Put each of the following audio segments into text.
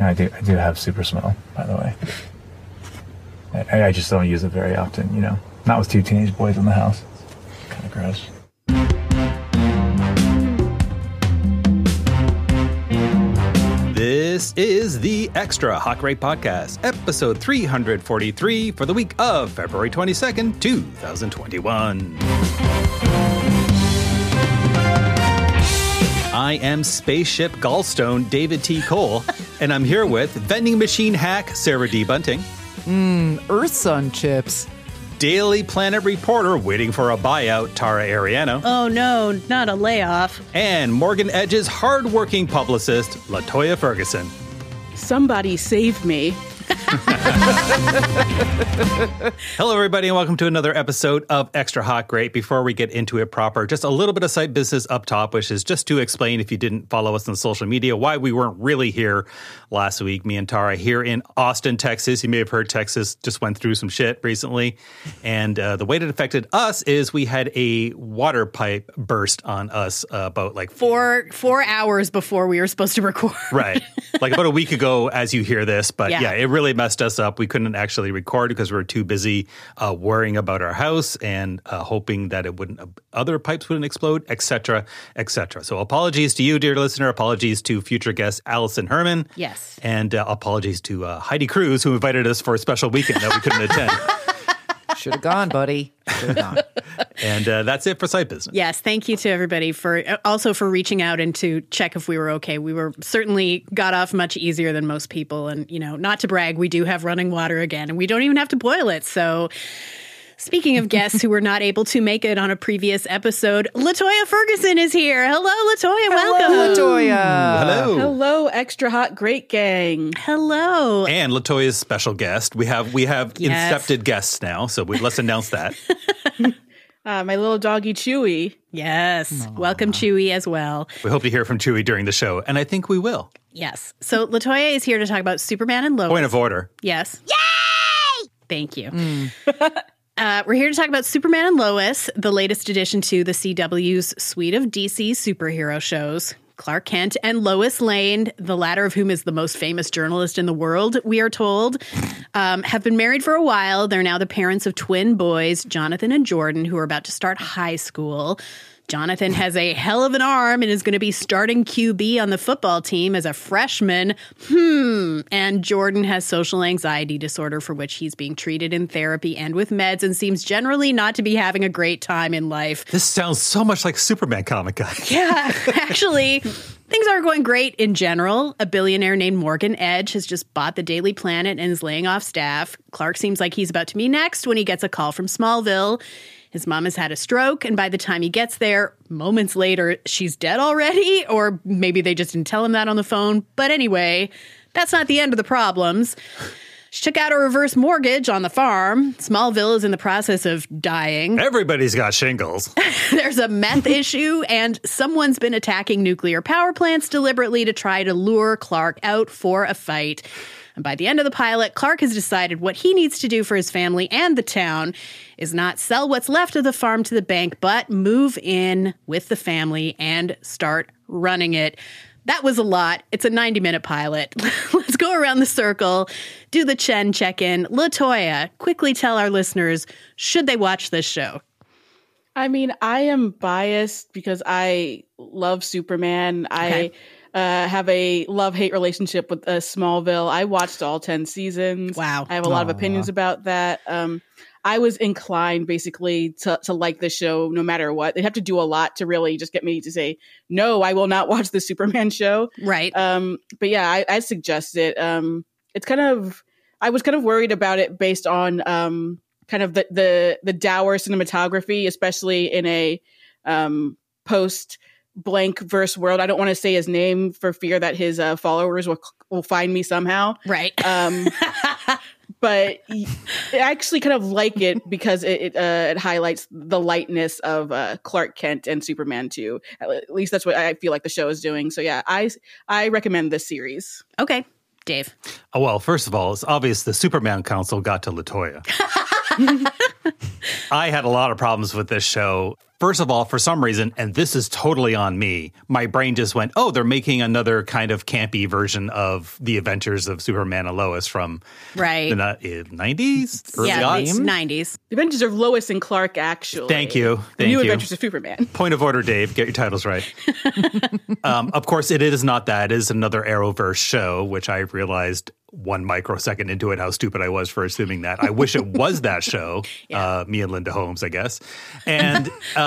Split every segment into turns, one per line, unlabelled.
I do have super smell, by the way. I just don't use it very often, you know. Not with two teenage boys in the house. It's kind of gross.
This is the Extra Hot Great Podcast, episode 343 for the week of February 22nd, 2021. I am Spaceship Gallstone David T. Cole, and I'm here with vending machine hack Sarah D. Bunting.
Earth Sun chips.
Daily Planet reporter waiting for a buyout, Tara Ariano.
Oh no, not a layoff.
And Morgan Edge's hardworking publicist, LaToya Ferguson.
Somebody save me.
Hello, everybody, and welcome to another episode of Extra Hot Great. Before we get into it proper, just a little bit of site business up top, which is just to explain, if you didn't follow us on social media, why we weren't really here last week. Me and Tara here in Austin, Texas. You may have heard Texas just went through some shit recently. And the way that affected us is we had a water pipe burst on us about like
4 hours before we were supposed to record.
Right. Like about a week ago as you hear this. But
Yeah.
it really messed us up. We couldn't actually record because we were too busy worrying about our house and hoping that other pipes wouldn't explode, et cetera, et cetera. So apologies to you, dear listener. Apologies to future guest Allison Herman.
Yes.
And apologies to Heidi Cruz, who invited us for a special weekend that we couldn't attend.
Should have gone, buddy. Should have gone.
And that's it for site business.
Yes, thank you to everybody for reaching out and to check if we were okay. We were certainly got off much easier than most people. And, you know, not to brag, we do have running water again, and we don't even have to boil it. So speaking of guests who were not able to make it on a previous episode, LaToya Ferguson is here. Hello, LaToya. Welcome.
Hello, LaToya.
Hello.
Hello, Extra Hot Great Gang.
Hello.
And LaToya's special guest. We have incepted guests now, so let's announce that.
My little doggy Chewy.
Yes. Aww. Welcome, Chewy, as well.
We hope to hear from Chewy during the show, and I think we will.
Yes. So LaToya is here to talk about Superman and Lois.
Point of order.
Yes. Yay! Thank you. We're here to talk about Superman and Lois, the latest addition to the CW's suite of DC superhero shows. Clark Kent and Lois Lane, the latter of whom is the most famous journalist in the world, we are told, have been married for a while. They're now the parents of twin boys, Jonathan and Jordan, who are about to start high school. Jonathan has a hell of an arm and is going to be starting QB on the football team as a freshman. And Jordan has social anxiety disorder for which he's being treated in therapy and with meds and seems generally not to be having a great time in life.
This sounds so much like Superman comic guy.
Yeah, actually, things aren't going great in general. A billionaire named Morgan Edge has just bought the Daily Planet and is laying off staff. Clark seems like he's about to be next when he gets a call from Smallville. His mom has had a stroke, and by the time he gets there, moments later, she's dead already, or maybe they just didn't tell him that on the phone. But anyway, that's not the end of the problems. She took out a reverse mortgage on the farm. Smallville is in the process of dying.
Everybody's got shingles.
There's a meth issue, and someone's been attacking nuclear power plants deliberately to try to lure Clark out for a fight. And by the end of the pilot, Clark has decided what he needs to do for his family and the town is not sell what's left of the farm to the bank, but move in with the family and start running it. That was a lot. It's a 90-minute pilot. Let's go around the circle, do the Chen check-in. LaToya, quickly tell our listeners, should they watch this show?
I mean, I am biased because I love Superman.
Okay.
I have a love-hate relationship with Smallville. I watched all 10 seasons.
Wow.
I have a lot of opinions about that. I was inclined basically to like the show no matter what. They have to do a lot to really just get me to say, no, I will not watch the Superman show.
Right.
But yeah, I suggest it. It's kind of, I was kind of worried about it based on kind of the dour cinematography, especially in a post blank verse world. I don't want to say his name for fear that his followers will find me somehow.
Right.
But I actually kind of like it because it highlights the lightness of Clark Kent and Superman 2. At least that's what I feel like the show is doing. So yeah, I recommend this series.
Okay. Dave.
Well, first of all, it's obvious the Superman Council got to LaToya. I had a lot of problems with this show. First of all, for some reason, and this is totally on me, my brain just went, oh, they're making another kind of campy version of the adventures of Superman and Lois from the 90s? Early aughts?
90s.
The Adventures of Lois and Clark, actually.
Thank you.
The
Thank
New
you.
Adventures of Superman.
Point of order, Dave. Get your titles right. Of course, it is not that. It is another Arrowverse show, which I realized 1 microsecond into it how stupid I was for assuming that. I wish it was that show. Me and Linda Holmes, I guess. And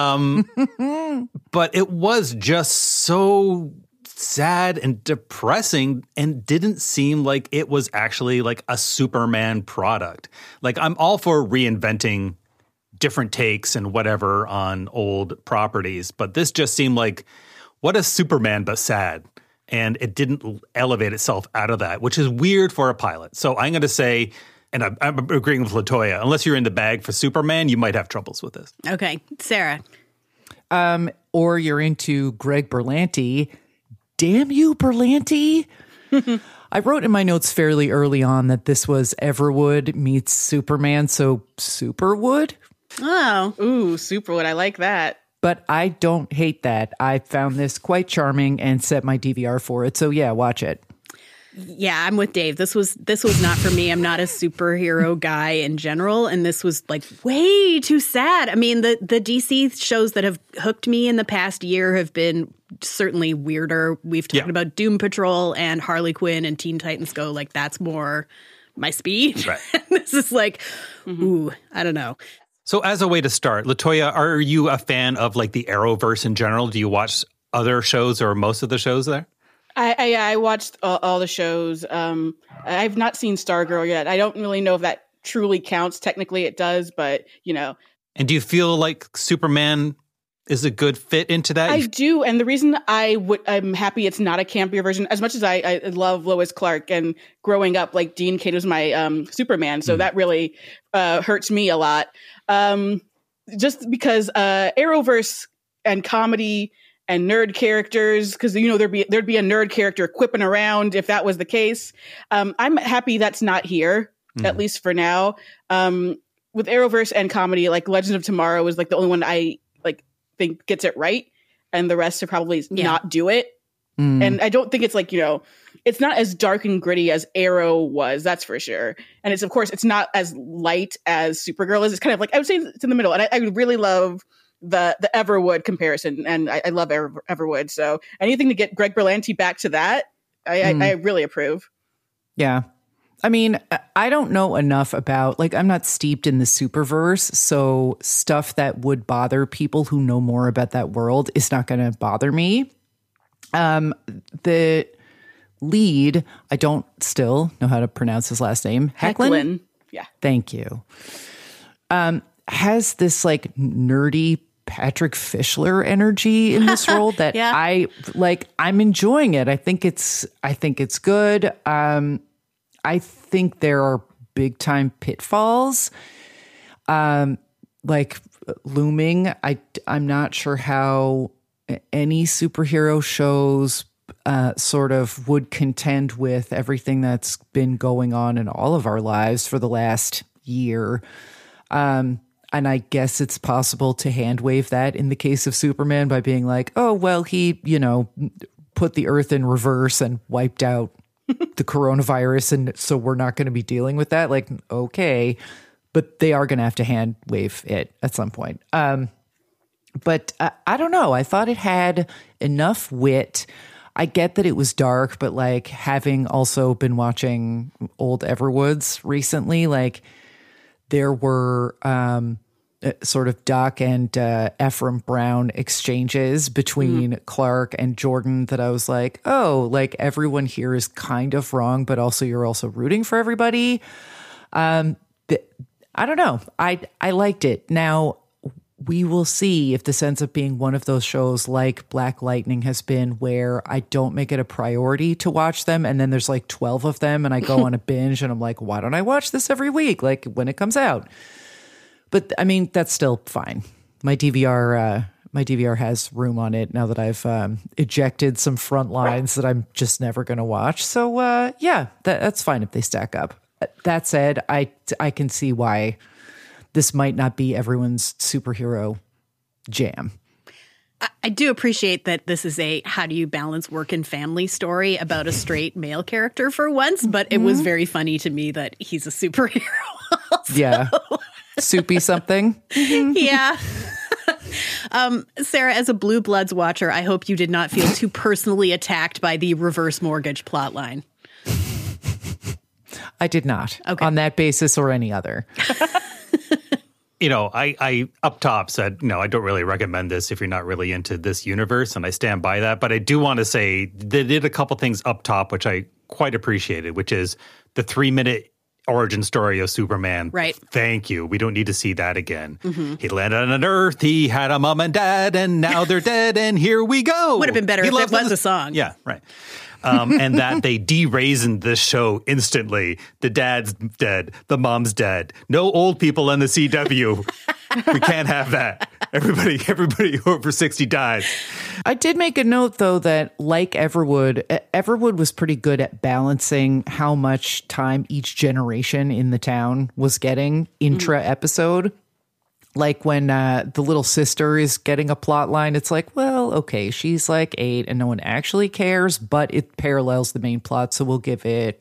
but it was just so sad and depressing and didn't seem like it was actually like a Superman product. Like, I'm all for reinventing different takes and whatever on old properties, but this just seemed like, what is Superman but sad? And it didn't elevate itself out of that, which is weird for a pilot. So I'm going to say, and I'm agreeing with LaToya, unless you're in the bag for Superman, you might have troubles with this.
Okay. Sarah.
Or you're into Greg Berlanti. Damn you, Berlanti. I wrote in my notes fairly early on that this was Everwood meets Superman, so Superwood.
Oh.
Ooh, Superwood. I like that.
But I don't hate that. I found this quite charming and set my DVR for it. So yeah, watch it.
Yeah, I'm with Dave. This was not for me. I'm not a superhero guy in general, and this was like way too sad. I mean, the DC shows that have hooked me in the past year have been certainly weirder. We've talked about Doom Patrol and Harley Quinn and Teen Titans Go. Like, that's more my speed.
Right.
This is like, ooh, I don't know.
So as a way to start, LaToya, are you a fan of like the Arrowverse in general? Do you watch other shows or most of the shows there?
I watched all the shows. I've not seen Stargirl yet. I don't really know if that truly counts. Technically it does, but you know.
And do you feel like Superman is a good fit into that?
I do, and the reason I'm happy it's not a campier version, as much as I love Lois Clark, and growing up, like Dean Cain was my Superman, so that really hurts me a lot. Just because Arrowverse and comedy and nerd characters, because you know there'd be a nerd character quipping around if that was the case. I'm happy that's not here, at least for now. With Arrowverse and comedy, like Legends of Tomorrow is like the only one I think gets it right, and the rest would probably not do it. And I don't think it's like, you know, it's not as dark and gritty as Arrow was, that's for sure. And it's, of course, it's not as light as Supergirl is. It's kind of like, I would say it's in the middle. And I really love the Everwood comparison, and I love Everwood. So anything to get Greg Berlanti back to that, I really approve.
Yeah. I mean, I don't know enough about, like, I'm not steeped in the Superverse, so stuff that would bother people who know more about that world is not going to bother me. The lead, I don't still know how to pronounce his last name.
Hecklin. Yeah.
Thank you. Has this like nerdy Patrick Fischler energy in this role that I'm enjoying it. I think it's good. I think there are big time pitfalls, like looming. I'm not sure how any superhero shows sort of would contend with everything that's been going on in all of our lives for the last year. And I guess it's possible to hand wave that in the case of Superman by being like, oh, well, he, you know, put the earth in reverse and wiped out the coronavirus, and so we're not going to be dealing with that. Like, okay, but they are going to have to hand wave it at some point. But I don't know. I thought it had enough wit. I get that it was dark, but like having also been watching old Everwoods recently, like there were sort of Doc and Ephraim Brown exchanges between Clark and Jordan that I was like, oh, like everyone here is kind of wrong, but also you're also rooting for everybody. I don't know. I liked it. Now, we will see if this ends up being one of those shows like Black Lightning has been, where I don't make it a priority to watch them, and then there's like 12 of them and I go on a binge and I'm like, why don't I watch this every week, like when it comes out? But I mean, that's still fine. My DVR has room on it now that I've ejected some front lines that I'm just never going to watch. So yeah, that's fine if they stack up. That said, I can see why this might not be everyone's superhero jam.
I do appreciate that this is a how do you balance work and family story about a straight male character for once, but it was very funny to me that he's a superhero.
Yeah. Soupy something.
Yeah. Sarah, as a Blue Bloods watcher, I hope you did not feel too personally attacked by the reverse mortgage plotline.
I did not.
Okay.
On that basis or any other.
I up top said, I don't really recommend this if you're not really into this universe, and I stand by that. But I do want to say they did a couple things up top, which I quite appreciated, which is the 3-minute origin story of Superman.
Right.
Thank you. We don't need to see that again. He landed on Earth, he had a mom and dad, and now they're dead, and here we go.
Would have been better if it was a song.
Yeah, right. And that they de-raisened this show instantly. The dad's dead. The mom's dead. No old people in the CW. We can't have that. Everybody over 60 dies.
I did make a note, though, that like Everwood was pretty good at balancing how much time each generation in the town was getting intra-episode. Like when the little sister is getting a plot line, it's like, well, okay, she's like 8 and no one actually cares, but it parallels the main plot. So we'll give it,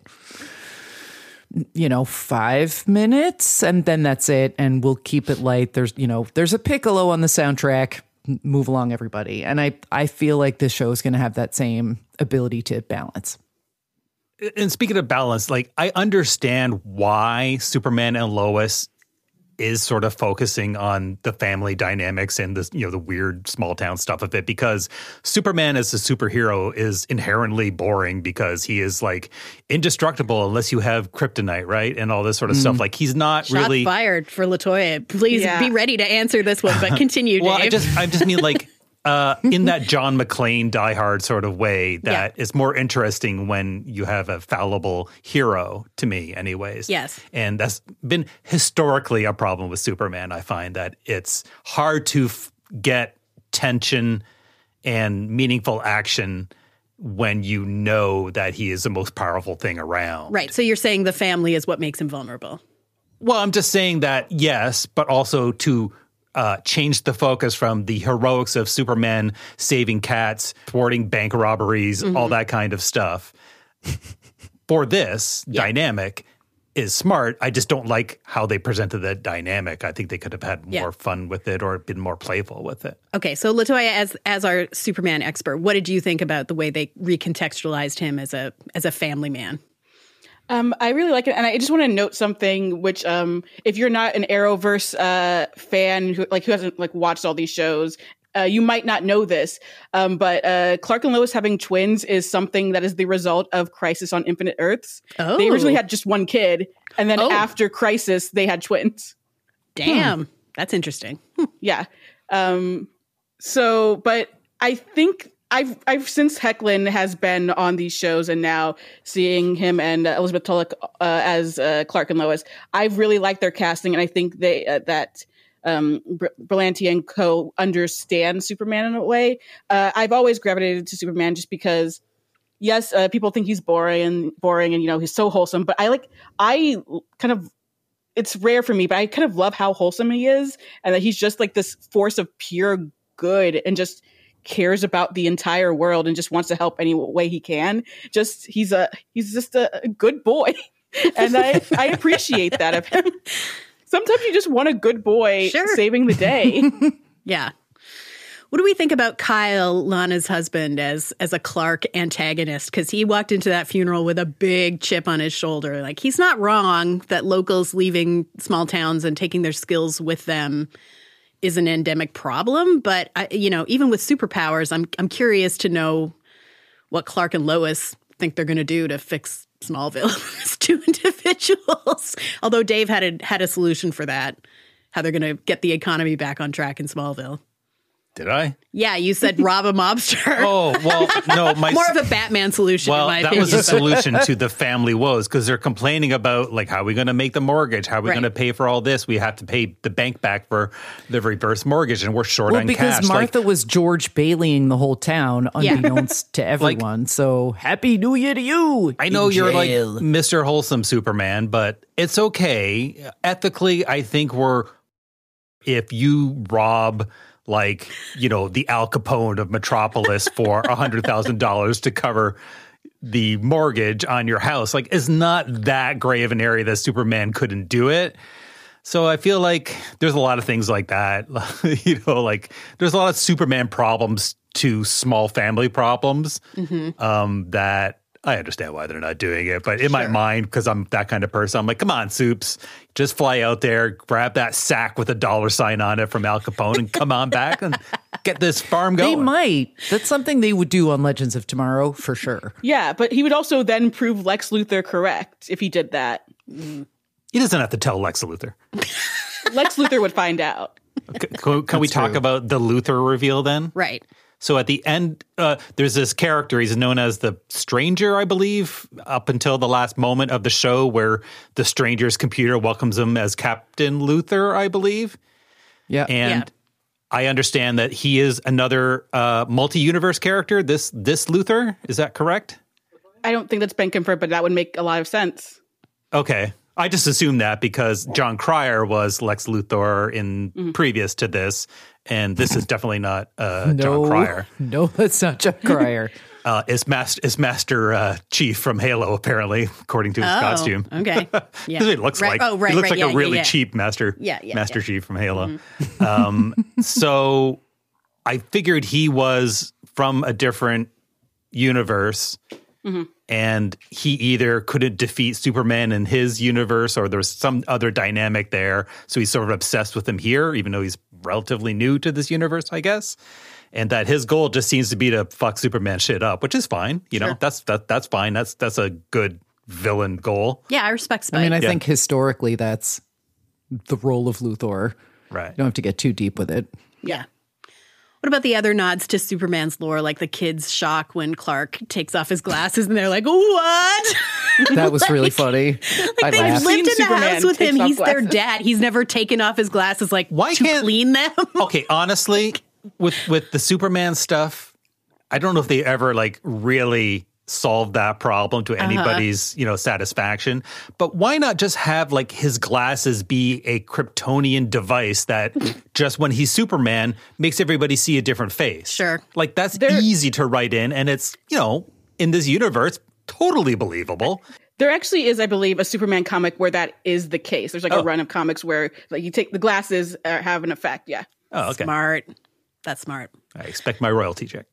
5 minutes and then that's it. And we'll keep it light. There's a Piccolo on the soundtrack. Move along, everybody. And I feel like this show is going to have that same ability to balance.
And speaking of balance, I understand why Superman and Lois is sort of focusing on the family dynamics and this, the weird small town stuff of it, because Superman as a superhero is inherently boring because he is indestructible unless you have kryptonite, right? And all this sort of stuff. He's not
Shot
really
fired for LaToya. Please be ready to answer this one, but continue, Dave.
Well, I just mean in that John McClane Die Hard sort of way that is more interesting when you have a fallible hero, to me anyways.
Yes.
And that's been historically a problem with Superman. I find that it's hard to get tension and meaningful action when you know that he is the most powerful thing around.
Right. So you're saying the family is what makes him vulnerable.
Well, I'm just saying that, yes, but also to change the focus from the heroics of Superman saving cats, thwarting bank robberies, all that kind of stuff. For this dynamic is smart. I just don't like how they presented that dynamic. I think they could have had more fun with it or been more playful with it.
Okay, so LaToya, as our Superman expert, what did you think about the way they recontextualized him as a family man?
I really like it, and I just want to note something. Which, if you're not an Arrowverse fan who hasn't watched all these shows, you might not know this. But Clark and Lois having twins is something that is the result of Crisis on Infinite Earths.
Oh.
They originally had just one kid, and then after Crisis, they had twins.
Damn, that's interesting.
Yeah. But I think I've since Hecklin has been on these shows and now seeing him and Elizabeth Tulloch as Clark and Lois, I've really liked their casting, and I think that Berlanti and co understand Superman in a way. I've always gravitated to Superman just because, yes, people think he's boring and he's so wholesome, but it's rare for me, but I kind of love how wholesome he is, and that he's just this force of pure good and just cares about the entire world and just wants to help any way he can. He's just a good boy. And I appreciate that of him. Sometimes you just want a good boy saving the day.
Yeah. What do we think about Kyle, Lana's husband, as a Clark antagonist? Because he walked into that funeral with a big chip on his shoulder. He's not wrong that locals leaving small towns and taking their skills with them is an endemic problem, but even with superpowers, I'm curious to know what Clark and Lois think they're going to do to fix Smallville as two individuals. Although Dave had a solution for that, how they're going to get the economy back on track in Smallville.
Did I?
Yeah, you said rob a mobster.
Oh, well, no.
More of a Batman solution, in my opinion.
Well, that was a solution to the family woes, because they're complaining about, how are we going to make the mortgage? How are we going to pay for all this? We have to pay the bank back for the reverse mortgage, and we're short on cash.
Well, because Martha was George Baileying the whole town, unbeknownst to everyone. So, Happy New Year to you!
I know you're Mr. Wholesome Superman, but it's okay. Ethically, I think we're if you rob like, you know, the Al Capone of Metropolis for $100,000 to cover the mortgage on your house, like, it's not that gray of an area that Superman couldn't do it. So I feel like there's a lot of things like that. You know, like there's a lot of Superman problems to small family problems that I understand why they're not doing it. But in my mind, because I'm that kind of person, I'm like, come on, Soups, just fly out there, grab that sack with a $sign on it from Al Capone and come on back and get this farm going.
They might. That's something they would do on Legends of Tomorrow for sure.
Yeah, but he would also then prove Lex Luthor correct if he did that.
He doesn't have to tell Lex Luthor.
Lex Luthor would find out.
Can we talk about the Luthor reveal then?
Right.
So at the end, there's this character. He's known as the Stranger, I believe, up until the last moment of the show where the Stranger's computer welcomes him as Captain Luthor, I believe.
Yeah.
And I understand that he is another multi-universe character, this Luthor. Is that correct?
I don't think that's been confirmed, but that would make a lot of sense.
Okay. I just assumed that because John Cryer was Lex Luthor in previous to this, and this is definitely not John Cryer.
No, that's not John Cryer.
It's Master Chief from Halo, apparently, according to his costume.
Okay. Yeah.
That's what he looks like.
Oh, right.
He looks like
yeah,
a really
yeah.
cheap Master Chief from Halo. So I figured he was from a different universe. And he either couldn't defeat Superman in his universe or there's some other dynamic there. So he's sort of obsessed with him here, even though he's relatively new to this universe, I guess. And that his goal just seems to be to fuck Superman shit up, which is fine. You know, that's fine. That's a good villain goal.
Yeah, I respect Spike.
I mean, I think historically that's the role of Luthor.
Right.
You don't have to get too deep with it.
Yeah. What about the other nods to Superman's lore, like the kids' shock when Clark takes off his glasses and they're like, what?
That was really funny.
Like they've
laughed.
lived in the
Superman
house with him.
takes off
He's their
glasses.
dad. He's never taken off his glasses like
Why
to
can't-
clean them.
Okay, honestly, with the Superman stuff, I don't know if they ever like really solved that problem to anybody's, you know, satisfaction. But why not just have like his glasses be a Kryptonian device that just when he's Superman makes everybody see a different face?
Sure.
Like that's easy to write in, and it's, you know, in this universe, totally believable.
There actually is, I believe, a Superman comic where that is the case. There's like a run of comics where like you take the glasses have an effect. Yeah.
Oh, okay.
Smart. That's smart.
I expect my royalty check.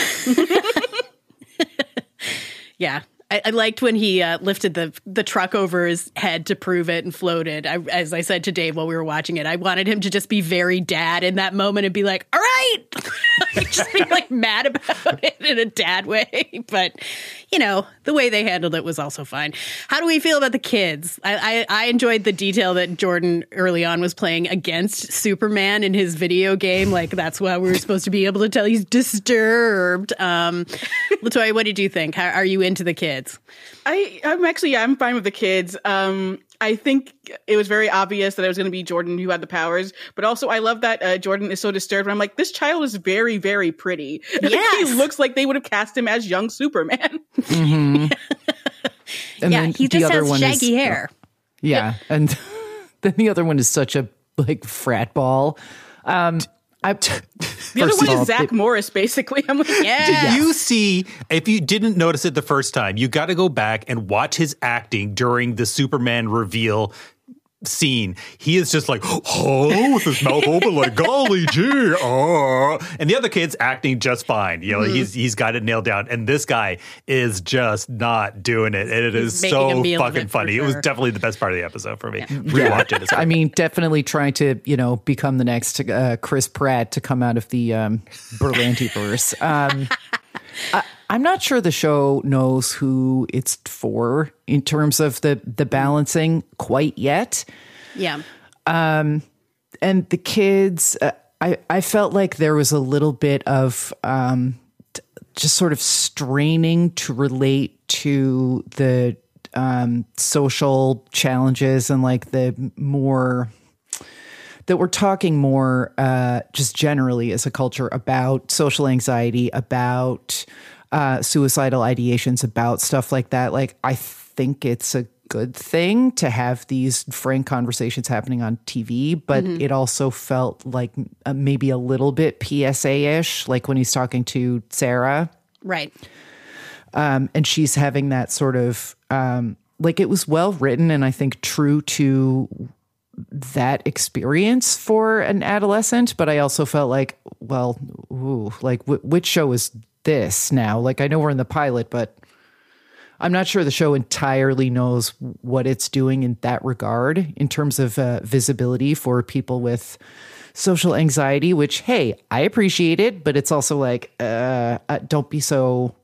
Yeah. I liked when he lifted the truck over his head to prove it and floated. As I said to Dave while we were watching it, I wanted him to just be very dad in that moment and be like, all right. Just be like mad about it in a dad way. But, you know, the way they handled it was also fine. How do we feel about the kids? I enjoyed the detail that Jordan early on was playing against Superman in his video game. Like, that's why we were supposed to be able to tell he's disturbed. LaToya, what did you think? How are you into the kids?
I'm fine with the kids. I think it was very obvious that it was going to be Jordan who had the powers, but also I love that Jordan is so disturbed. I'm like, this child is very, very pretty.
Yes.
He looks like they would have cast him as young Superman.
And
Yeah,
then
he
the
just
other
has
one
shaggy
is,
hair.
Yeah. And then the other one is such a like frat ball.
The other one is Zach Morris, basically. I'm like,
Yeah.
Did you see, if you didn't notice it the first time, you got to go back and watch his acting during the Superman reveal scene. He is just like, oh, with his mouth open like, golly gee, oh. And the other kid's acting just fine. You know, he's got it nailed down. And this guy is just not doing it. And it is
making a
so
meal of
fucking
it, for
funny. It was
sure.
definitely the best part of the episode for me. Rewatch it. It's
I mean, definitely trying to, you know, become the next Chris Pratt to come out of the Berlanti-verse. I'm not sure the show knows who it's for in terms of the balancing quite yet.
Yeah.
And the kids, I felt like there was a little bit of just sort of straining to relate to the social challenges and like the more that we're talking more just generally as a culture about social anxiety, about suicidal ideations, about stuff like that. Like, I think it's a good thing to have these frank conversations happening on TV, but it also felt like maybe a little bit PSA-ish, like when he's talking to Sarah.
Right.
And she's having that sort of, like it was well written and I think true to that experience for an adolescent, but I also felt like, well, which show is this now? Like, I know we're in the pilot, but I'm not sure the show entirely knows what it's doing in that regard in terms of visibility for people with social anxiety, which, hey, I appreciate it, but it's also like, don't be so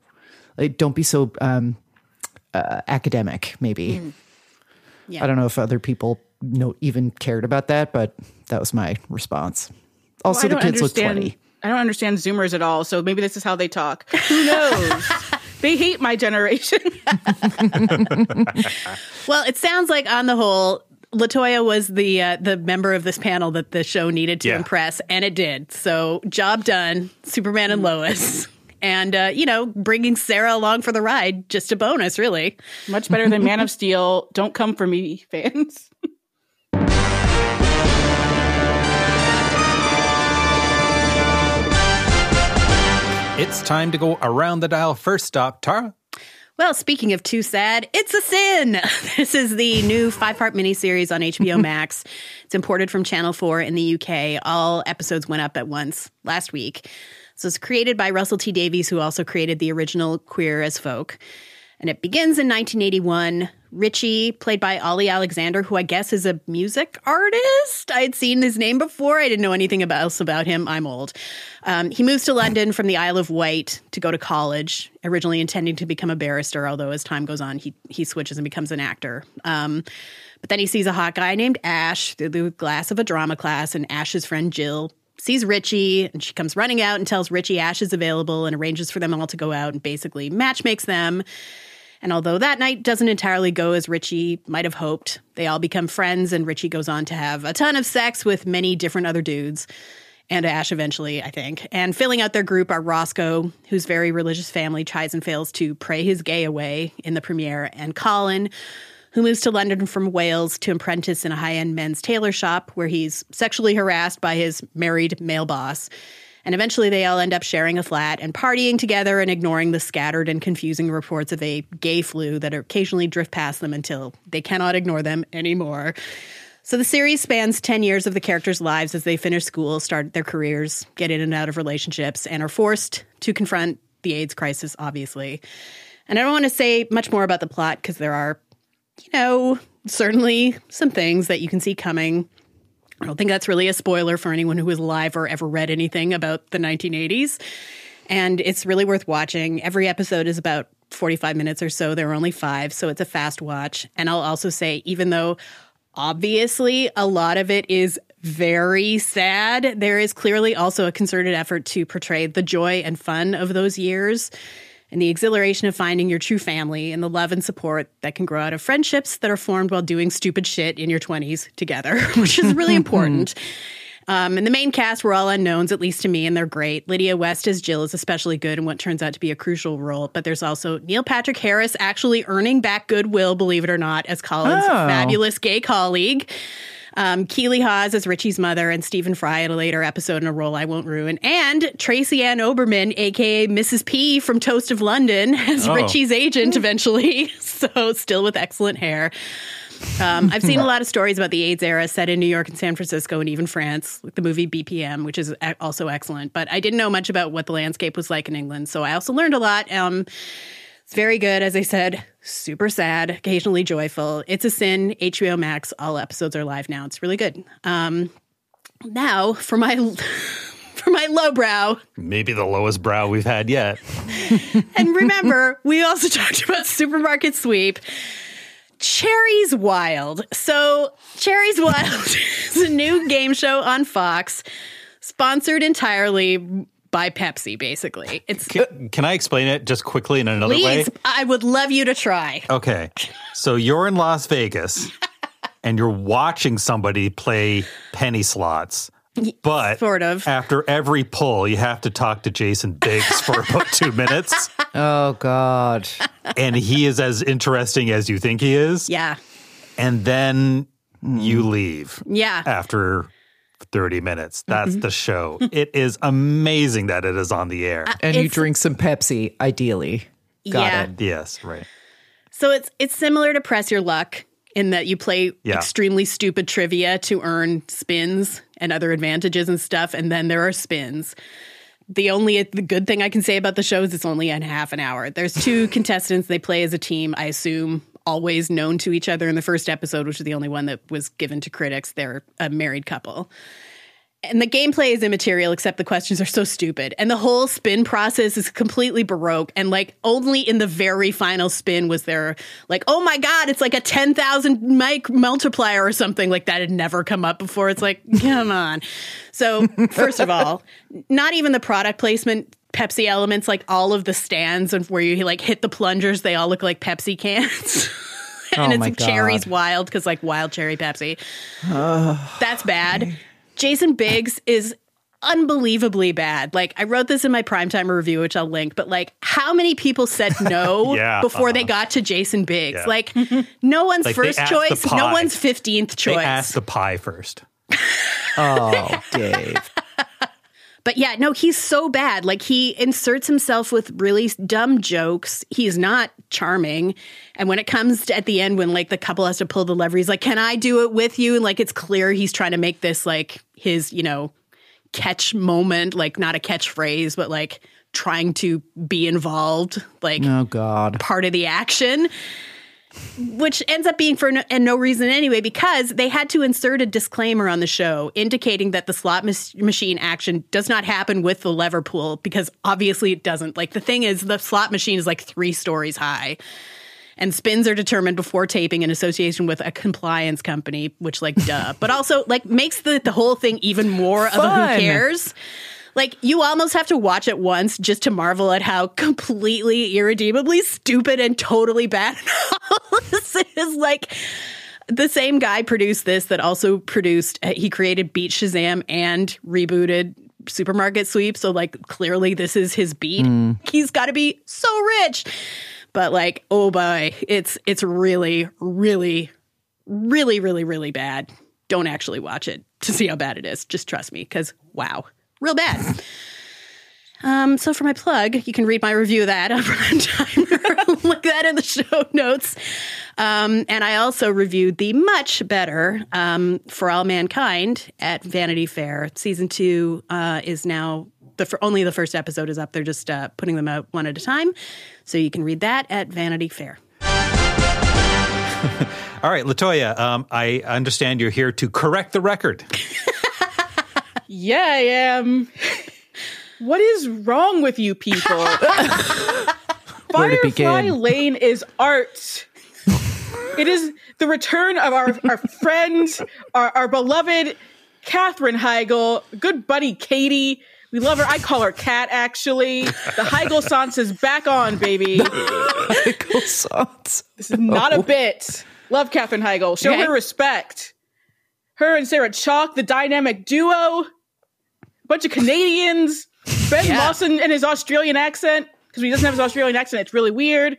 academic, maybe. Yeah. I don't know if other people even cared about that, but that was my response. Also, the kids look 20.
I don't understand Zoomers at all, so maybe this is how they talk. Who knows? They hate my generation.
Well, it sounds like on the whole, LaToya was the member of this panel that the show needed to impress, and it did. So job done, Superman and Lois. And, bringing Sarah along for the ride, just a bonus, really.
Much better than Man of Steel. Don't come for me, fans.
It's time to go around the dial. First stop, Tara.
Well, speaking of too sad, It's a Sin. This is the new 5-part miniseries on HBO Max. It's imported from Channel 4 in the UK. All episodes went up at once last week. So it's created by Russell T Davies, who also created the original Queer as Folk. And it begins in 1981. Richie, played by Ollie Alexander, who I guess is a music artist. I had seen his name before. I didn't know anything else about him. I'm old. He moves to London from the Isle of Wight to go to college, originally intending to become a barrister, although as time goes on, he switches and becomes an actor. But then he sees a hot guy named Ash through the glass of a drama class, and Ash's friend Jill sees Richie, and she comes running out and tells Richie Ash is available and arranges for them all to go out and basically matchmakes them. And although that night doesn't entirely go as Richie might have hoped, they all become friends, and Richie goes on to have a ton of sex with many different other dudes, and Ash eventually, I think. And filling out their group are Roscoe, whose very religious family tries and fails to pray his gay away in the premiere, and Colin, who moves to London from Wales to apprentice in a high-end men's tailor shop where he's sexually harassed by his married male boss. And eventually they all end up sharing a flat and partying together and ignoring the scattered and confusing reports of a gay flu that occasionally drift past them until they cannot ignore them anymore. So the series spans 10 years of the characters' lives as they finish school, start their careers, get in and out of relationships, and are forced to confront the AIDS crisis, obviously. And I don't want to say much more about the plot because there are, certainly some things that you can see coming. I don't think that's really a spoiler for anyone who was alive or ever read anything about the 1980s. And it's really worth watching. Every episode is about 45 minutes or so. There are only 5, so it's a fast watch. And I'll also say, even though obviously a lot of it is very sad, there is clearly also a concerted effort to portray the joy and fun of those years and the exhilaration of finding your true family and the love and support that can grow out of friendships that are formed while doing stupid shit in your 20s together, which is really important. And the main cast were all unknowns, at least to me, and they're great. Lydia West as Jill is especially good in what turns out to be a crucial role. But there's also Neil Patrick Harris actually earning back goodwill, believe it or not, as Colin's fabulous gay colleague. Keely Hawes as Richie's mother, and Stephen Fry in a later episode in a role I won't ruin. And Tracy Ann Oberman, a.k.a. Mrs. P from Toast of London, as Richie's agent eventually. So still with excellent hair. I've seen a lot of stories about the AIDS era set in New York and San Francisco and even France, like the movie BPM, which is also excellent. But I didn't know much about what the landscape was like in England, so I also learned a lot. It's very good, as I said, super sad, occasionally joyful. It's a Sin, HBO Max. All episodes are live now. It's really good. Now, for my lowbrow.
Maybe the lowest brow we've had yet.
And remember, we also talked about Supermarket Sweep. Cherry's Wild. So Cherry's Wild is a new game show on Fox, sponsored entirely by Pepsi, basically.
Can I explain it just quickly in another way?
Please, I would love you to try.
Okay. So you're in Las Vegas and you're watching somebody play penny slots But
Sort of.
after every pull, you have to talk to Jason Biggs for about 2 minutes.
Oh, God.
And he is as interesting as you think he is.
Yeah.
And then you leave
Yeah.
after 30 minutes. That's the show. It is amazing that it is on the air.
And you
It's-
drink some Pepsi, ideally. Got
Yeah.
it.
Yes, right.
So it's similar to Press Your Luck in that you play extremely stupid trivia to earn spins and other advantages and stuff, and then there are spins. The good thing I can say about the show is it's only in half an hour. There's 2 contestants. They play as a team, I assume, always known to each other in the first episode, which is the only one that was given to critics. They're a married couple. And the gameplay is immaterial, except the questions are so stupid. And the whole spin process is completely Baroque. And like only in the very final spin was there like, oh my God, it's like a 10,000 mic multiplier or something like that had never come up before. It's like, come on. So first of all, not even the product placement, Pepsi elements, like all of the stands and where you like hit the plungers, they all look like Pepsi cans. And
Oh
it's
my
like cherries
God.
wild because like wild cherry Pepsi. That's bad. Jason Biggs is unbelievably bad. Like I wrote this in my primetime review, which I'll link, but like how many people said no
Yeah,
before they got to Jason Biggs?
Yeah.
Like no one's
Like, they
first
asked the
choice, no
pie.
one's 15th choice.
They asked the pie first.
Oh, Dave.
But yeah, no, he's so bad. Like he inserts himself with really dumb jokes. He's not charming. And when it comes to at the end, when like the couple has to pull the lever, he's like, can I do it with you? And like, it's clear he's trying to make this like his, catch moment, like not a catchphrase, but like trying to be involved, like
Oh, God.
part of the action. Which ends up being for no reason anyway, because they had to insert a disclaimer on the show indicating that the slot machine action does not happen with the lever pull, because obviously it doesn't. Like the thing is, the slot machine is like 3 stories high, and spins are determined before taping in association with a compliance company, which like duh, but also like makes the whole thing even more of a
Fun.
who cares. Like, you almost have to watch it once just to marvel at how completely, irredeemably stupid and totally bad all this is. Like, the same guy produced this that also produced, he created Beat Shazam and rebooted Supermarket Sweep. So, like, clearly this is his beat. He's got to be so rich. But, like, oh boy, it's really, really, really, really, really bad. Don't actually watch it to see how bad it is. Just trust me, because wow. Real bad. So for my plug, you can read my review of that on Primetime. Look that in the show notes. And I also reviewed the much better For All Mankind at Vanity Fair. Season 2 is now, only the first episode is up. They're just putting them out one at a time. So you can read that at Vanity Fair.
All right, LaToya, I understand you're here to correct the record.
Yeah, I am. What is wrong with you people?
Where to
Firefly
begin?
Lane is art. It is the return of our friend, our beloved Katherine Heigl, good buddy Katie. We love her. I call her Kat, actually. The Heigl-sance is back on, baby.
Sauce.
This is not a bit. Love Katherine Heigl. Show
Okay.
her respect. Her and Sarah Chalk, the dynamic duo. Bunch of Canadians. Ben Lawson and his Australian accent. Because when he doesn't have his Australian accent, it's really weird.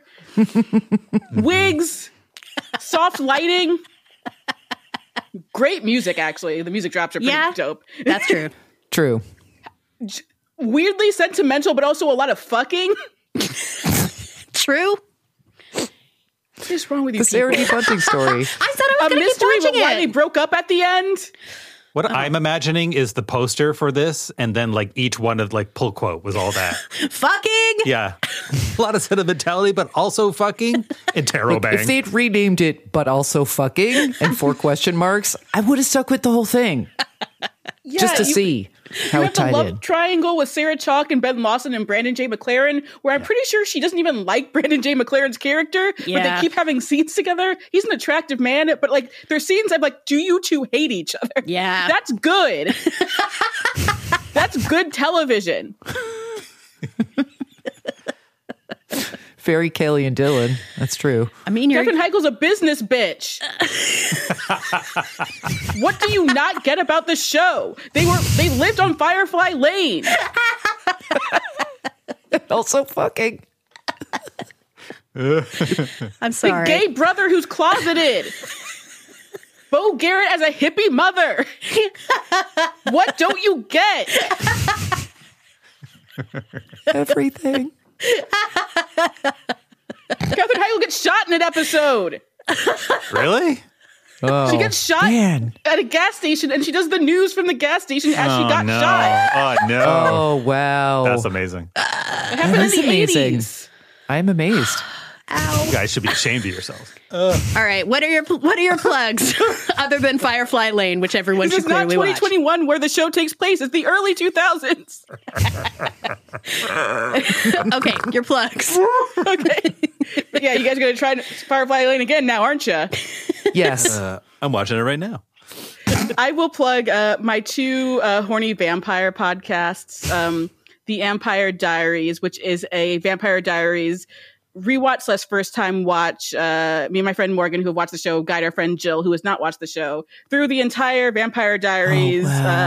Wigs. Soft lighting. Great music, actually. The music drops are pretty dope.
That's true.
True.
Weirdly sentimental, but also a lot of fucking.
True.
What is wrong with you
The Sarah
people?
D. Bunting story.
I said I was
A
going to keep
mystery
watching
about why they
it.
broke up at the end.
What I'm imagining is the poster for this, and then like each one of like pull quote was all that.
Fucking.
Yeah. A lot of sentimentality, but also fucking interrobang.
If they'd renamed it, but also fucking, and 4 question marks, I would have stuck with the whole thing.
Yeah,
Just to
you-
see how
You
it
have the
tied
love
in.
triangle with Sarah Chalk and Ben Lawson and Brandon J. McLaren, where I'm pretty sure she doesn't even like Brandon J. McLaren's character, but they
Yeah.
keep having scenes together. He's an attractive man, but like there's scenes I'm like, do you two hate each other?
Yeah.
That's good. That's good television.
Very Kelly and Dylan. That's true.
I mean, you're
Katherine Heigl's a business bitch. What do you not get about the show? They lived on Firefly Lane.
Also fucking.
I'm sorry.
The gay brother who's closeted. Bo Garrett as a hippie mother. What don't you get?
Everything.
Katherine Heigl gets shot in an episode.
Really?
Oh,
She gets shot
man.
at a gas station, and she does the news from the gas station as she got
no.
shot.
Oh, no.
Oh, wow.
That's amazing.
It happened
That
in
is
the
amazing.
80s.
I'm amazed.
You guys should be ashamed of yourselves.
All right, what are your plugs other than Firefly Lane, which everyone
This
should
is not
clearly watch?
2021 where the show takes place. It's the early 2000s.
Okay, your plugs.
Okay. But yeah, you guys are going to try Firefly Lane again now, aren't you?
Yes.
I'm watching it right now.
I will plug my two horny vampire podcasts, The Vampire Diaries, which is a Vampire Diaries rewatch / first time watch. Me and my friend Morgan, who have watched the show, guide our friend Jill, who has not watched the show, through the entire Vampire Diaries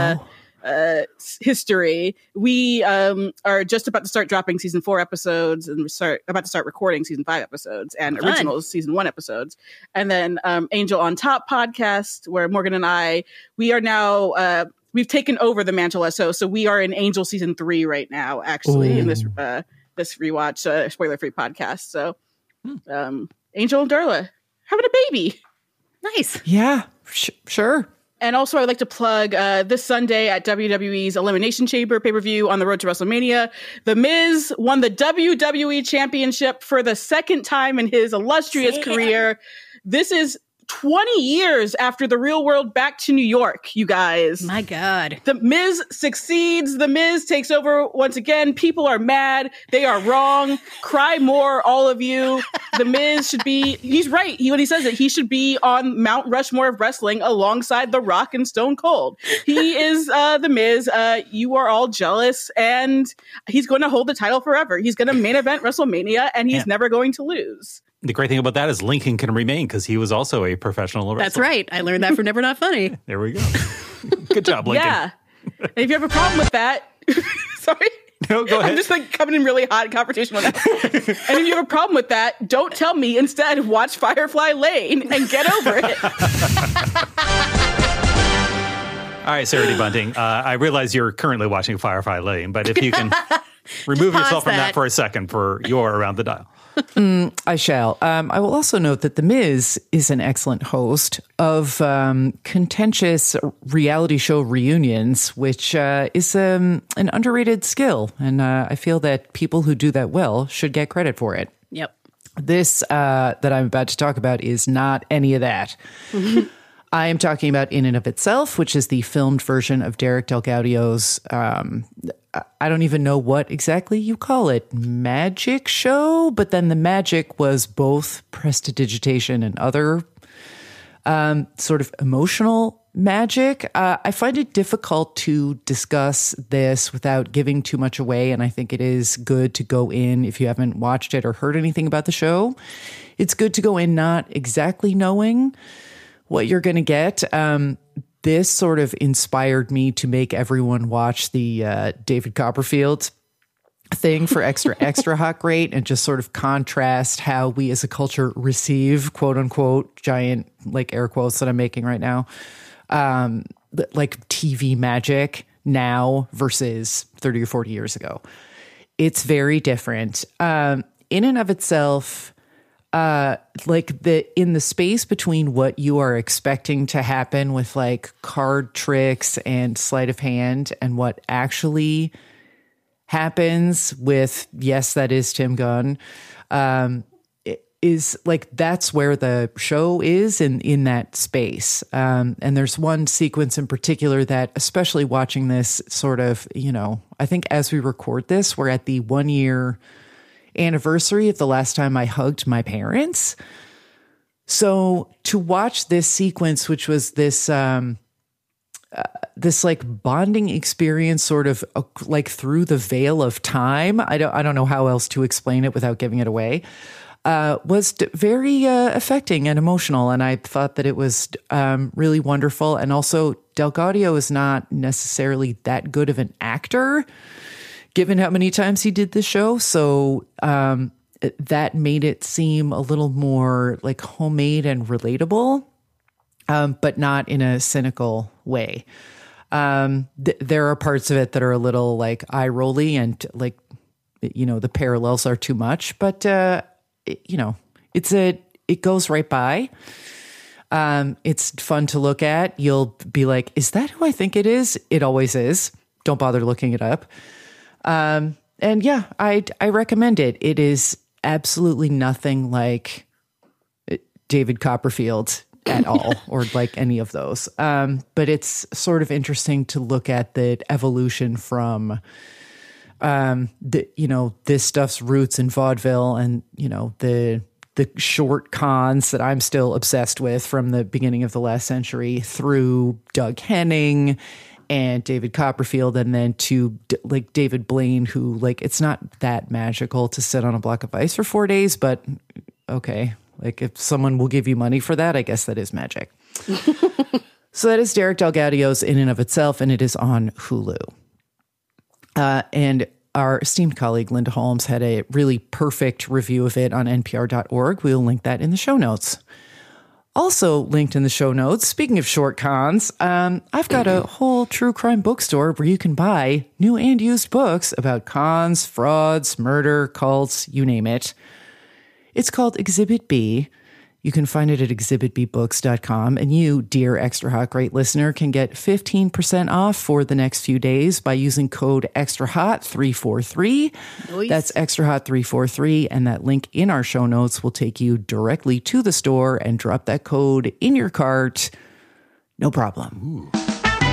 history. We are just about to start dropping season 4 episodes, and about to start recording season 5 episodes and
Fun.
originals season 1 episodes. And then Angel on Top podcast, where Morgan and I, we are now we've taken over the mantle as host, so we are in Angel season 3 right now, actually, in this rewatch spoiler free podcast. So Angel and Darla having a baby.
Nice.
Yeah, sure.
And also, I'd like to plug this Sunday at WWE's Elimination Chamber pay-per-view on the road to WrestleMania. The Miz won the WWE Championship for the second time in his illustrious career. This is 20 years after the Real World back to New York, you guys.
My God.
The Miz succeeds. The Miz takes over once again. People are mad. They are wrong. Cry more, all of you. The Miz should be, he's right. When he says it, he should be on Mount Rushmore of wrestling alongside The Rock and Stone Cold. He is The Miz. You are all jealous, and he's going to hold the title forever. He's going to main event WrestleMania, and he's never going to lose.
The great thing about that is Lincoln can remain because he was also a professional wrestler.
That's right. I learned that from Never Not Funny.
There we go. Good job, Lincoln.
Yeah. And if you have a problem with that, sorry.
No, go ahead.
I'm just coming in really hot confrontation with that. And if you have a problem with that, don't tell me. Instead, watch Firefly Lane and get over it.
All right, Sarah D. Bunting. I realize you're currently watching Firefly Lane, but if you can remove yourself from that for a second for your Around the Dial.
I shall. I will also note that The Miz is an excellent host of contentious reality show reunions, which is an underrated skill. And I feel that people who do that well should get credit for it.
Yep.
This that I'm about to talk about is not any of that. I am talking about In and of Itself, which is the filmed version of Derek DelGaudio's, I don't even know what exactly you call it, magic show, but then the magic was both prestidigitation and other sort of emotional magic. I find it difficult to discuss this without giving too much away, and I think it is good to go in, if you haven't watched it or heard anything about the show, it's good to go in not exactly knowing what you're going to get. This sort of inspired me to make everyone watch the David Copperfield thing for extra hot great, and just sort of contrast how we as a culture receive quote unquote giant like air quotes that I'm making right now, like TV magic now versus 30 or 40 years ago. It's very different. In and of itself, like in the space between what you are expecting to happen with like card tricks and sleight of hand and what actually happens with, yes, that is Tim Gunn, is like, that's where the show is in that space. And there's one sequence in particular that, especially watching this sort of, I think as we record this, we're at the 1 year anniversary of the last time I hugged my parents. So to watch this sequence, which was this this like bonding experience sort of like through the veil of time. I don't know how else to explain it without giving it away. Was very affecting and emotional. And I thought that it was really wonderful. And also Delgado is not necessarily that good of an actor, given how many times he did the show. So that made it seem a little more like homemade and relatable. But not in a cynical way. There are parts of it that are a little like eye-rolly and like, the parallels are too much, but it goes right by. It's fun to look at. You'll be like, is that who I think it is? It always is. Don't bother looking it up. And yeah, I recommend it. It is absolutely nothing like David Copperfield at all, or like any of those. But it's sort of interesting to look at the evolution from, this stuff's roots in vaudeville and, the short cons that I'm still obsessed with from the beginning of the last century through Doug Henning and David Copperfield, and then to like David Blaine, who like, it's not that magical to sit on a block of ice for 4 days, but okay. Like if someone will give you money for that, I guess that is magic. So that is Derek Delgadio's In and of Itself, and it is on Hulu. And our esteemed colleague Linda Holmes had a really perfect review of it on npr.org. We'll link that in the show notes. Also linked in the show notes, speaking of short cons, I've got a whole true crime bookstore where you can buy new and used books about cons, frauds, murder, cults, you name it. It's called Exhibit B. You can find it at exhibitbbooks.com. And you, dear Extra Hot Great listener, can get 15% off for the next few days by using code ExtraHot343.
Nice.
That's ExtraHot343. And that link in our show notes will take you directly to the store and drop that code in your cart. No problem.
Ooh.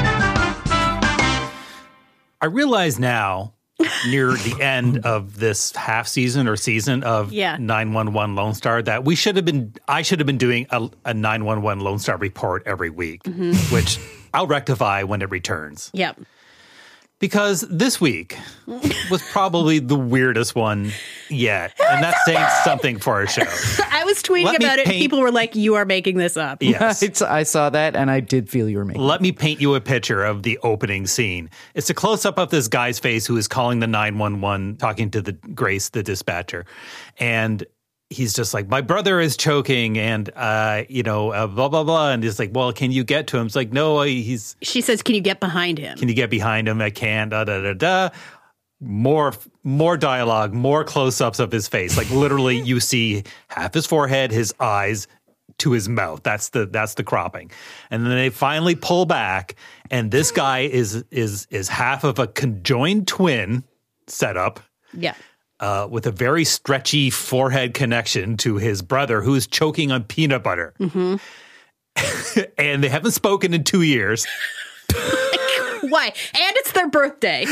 I realize now, near the end of this half season or season of 911 Lone Star, that I should have been doing a 911 Lone Star report every week, which I'll rectify when it returns.
Yep.
Because this week was probably the weirdest one yet. And that's saying something for our show.
I was tweeting about it and people were like, you are making this up.
Yes.
I saw that and I did feel you were making
Let me paint you a picture of the opening scene. It's a close-up of this guy's face who is calling the 911, talking to Grace, the dispatcher. And he's just like, my brother is choking and, blah, blah, blah. And he's like, well, can you get to him? It's like, no,
She says, can you get behind him?
Can you get behind him? I can't, More dialogue, more close-ups of his face. Like literally you see half his forehead, his eyes to his mouth. That's the cropping. And then they finally pull back and this guy is half of a conjoined twin setup.
Yeah.
With a very stretchy forehead connection to his brother who's choking on peanut butter. Mm-hmm. And they haven't spoken in 2 years.
Why? And it's their birthday.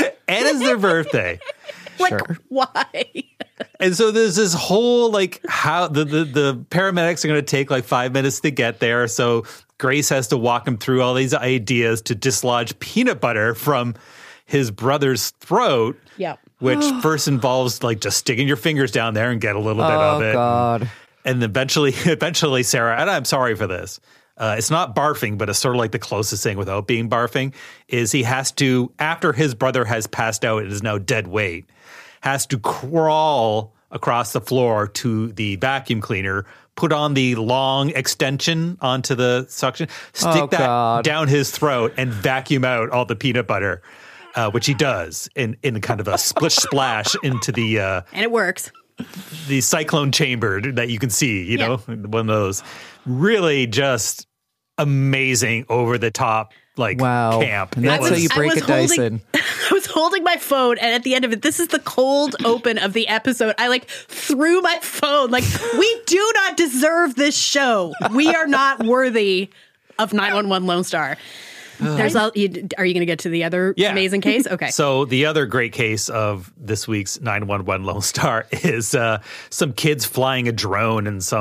Sure.
Why?
And so there's this whole, like, how the paramedics are going to take, like, 5 minutes to get there. So Grace has to walk him through all these ideas to dislodge peanut butter from his brother's throat.
Yeah.
Which first involves, like, just sticking your fingers down there and get a little bit of it.
Oh, God.
And eventually, Sarah, and I'm sorry for this, it's not barfing, but it's sort of like the closest thing without being barfing, is he has to, after his brother has passed out and is now dead weight, has to crawl across the floor to the vacuum cleaner, put on the long extension onto the suction, stick that down his throat, and vacuum out all the peanut butter. Which he does in kind of a splish splash into the
and it works.
The cyclone chamber that you can see, you know, one of those really just amazing over the top camp.
And that's how you break a Dyson.
I was holding my phone, and at the end of it, this is the cold open of the episode. I threw my phone. We do not deserve this show. We are not worthy of 911 Lone Star. Are you going to get to the other amazing case? Okay.
So the other great case of this week's 911 Lone Star is some kids flying a drone in some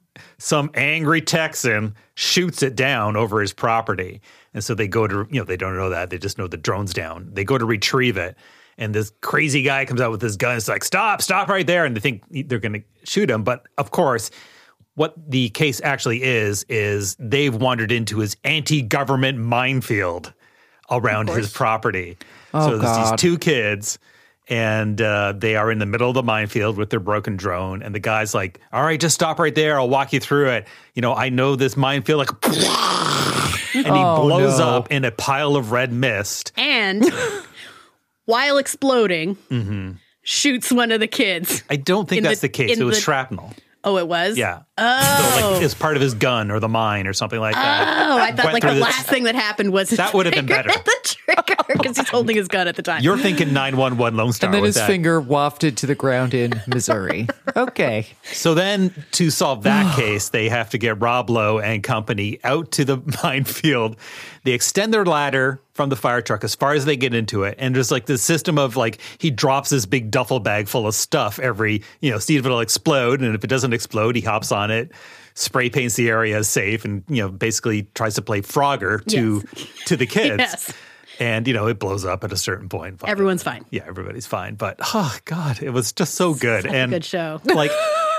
some angry Texan shoots it down over his property. And so they go to, they don't know that. They just know the drone's down. They go to retrieve it. And this crazy guy comes out with his gun. It's like, stop right there. And they think they're going to shoot him. But of course, what the case actually is they've wandered into his anti-government minefield around his property. So there's these two kids, and they are in the middle of the minefield with their broken drone. And the guy's like, all right, just stop right there. I'll walk you through it. I know this minefield. Like, and he blows up in a pile of red mist.
And while exploding, shoots one of the kids.
I don't think that's the case. It was shrapnel.
Oh, it was?
Yeah.
Oh.
So like it's part of his gun or the mine or something like that.
Oh, I thought like the last thing that happened was
that would have been better.
The trigger because he's holding his gun at the time.
You're thinking 911 Lone Star.
And then
with
his
that.
finger wafted to the ground in Missouri. Okay.
So then to solve that case, they have to get Rob Lowe and company out to the minefield. They extend their ladder from the fire truck as far as they get into it. And there's like this system of like, he drops this big duffel bag full of stuff every, see if it'll explode. And if it doesn't explode, he hops on it, spray paints the area as safe, and, basically tries to play Frogger to the kids.
Yes.
And, it blows up at a certain point.
Everyone's fine.
Yeah, everybody's fine. But, oh, God, it was just so good.
Such
and
a good show.
Like,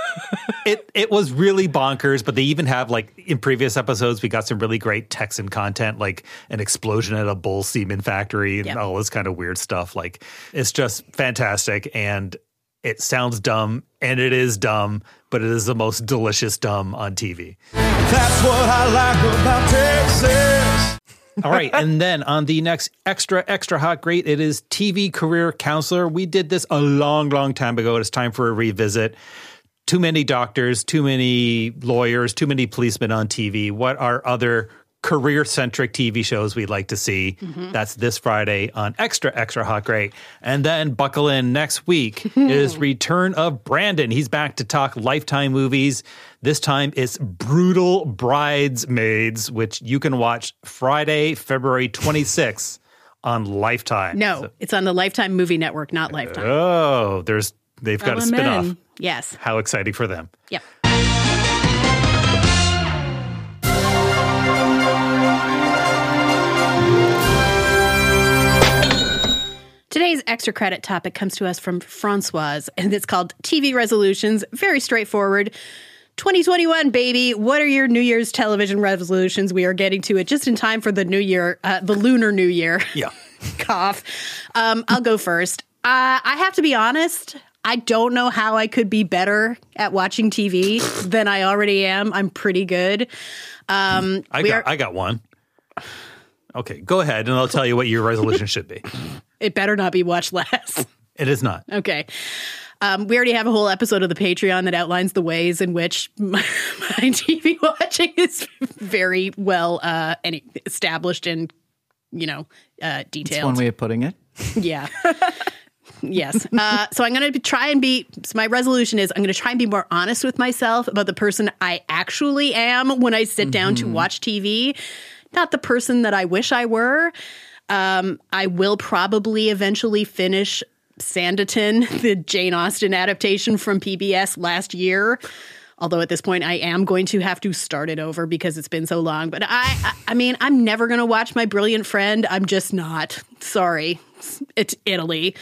it was really bonkers, but they even have, like, in previous episodes, we got some really great Texan content, like an explosion at a bull semen factory and all this kind of weird stuff. Like, it's just fantastic. And it sounds dumb, and it is dumb, but it is the most delicious dumb on TV.
That's what I like about Texas.
All right, and then on the next extra hot great, it is TV career counselor. We did this a long, long time ago. It's time for a revisit. Too many doctors, too many lawyers, too many policemen on TV. What are other career-centric TV shows we'd like to see? That's this Friday on Extra Hot Great. And then buckle in next week is Return of Brandon. He's back to talk Lifetime movies. This time it's Brutal Bridesmaids, which you can watch Friday, February 26th on Lifetime.
No, it's on the Lifetime Movie Network, not Lifetime.
Oh, they've got a spinoff.
Yes.
How exciting for them.
Yep. Today's extra credit topic comes to us from Francoise, and it's called TV resolutions. Very straightforward. 2021, baby. What are your New Year's television resolutions? We are getting to it just in time for the New Year, the Lunar New Year.
Yeah.
Cough. I'll go first. I have to be honest. I don't know how I could be better at watching TV than I already am. I'm pretty good.
I got one. Okay, go ahead, and I'll tell you what your resolution should be.
It better not be watch less.
It is not.
Okay. We already have a whole episode of the Patreon that outlines the ways in which my TV watching is very well established and, detailed.
That's one way of putting it.
Yeah. Yes. So I'm going to my resolution is I'm going to try and be more honest with myself about the person I actually am when I sit down to watch TV, not the person that I wish I were. I will probably eventually finish Sanditon, the Jane Austen adaptation from PBS last year. Although at this point I am going to have to start it over because it's been so long. But I mean, I'm never going to watch My Brilliant Friend. I'm just not. Sorry. It's Italy.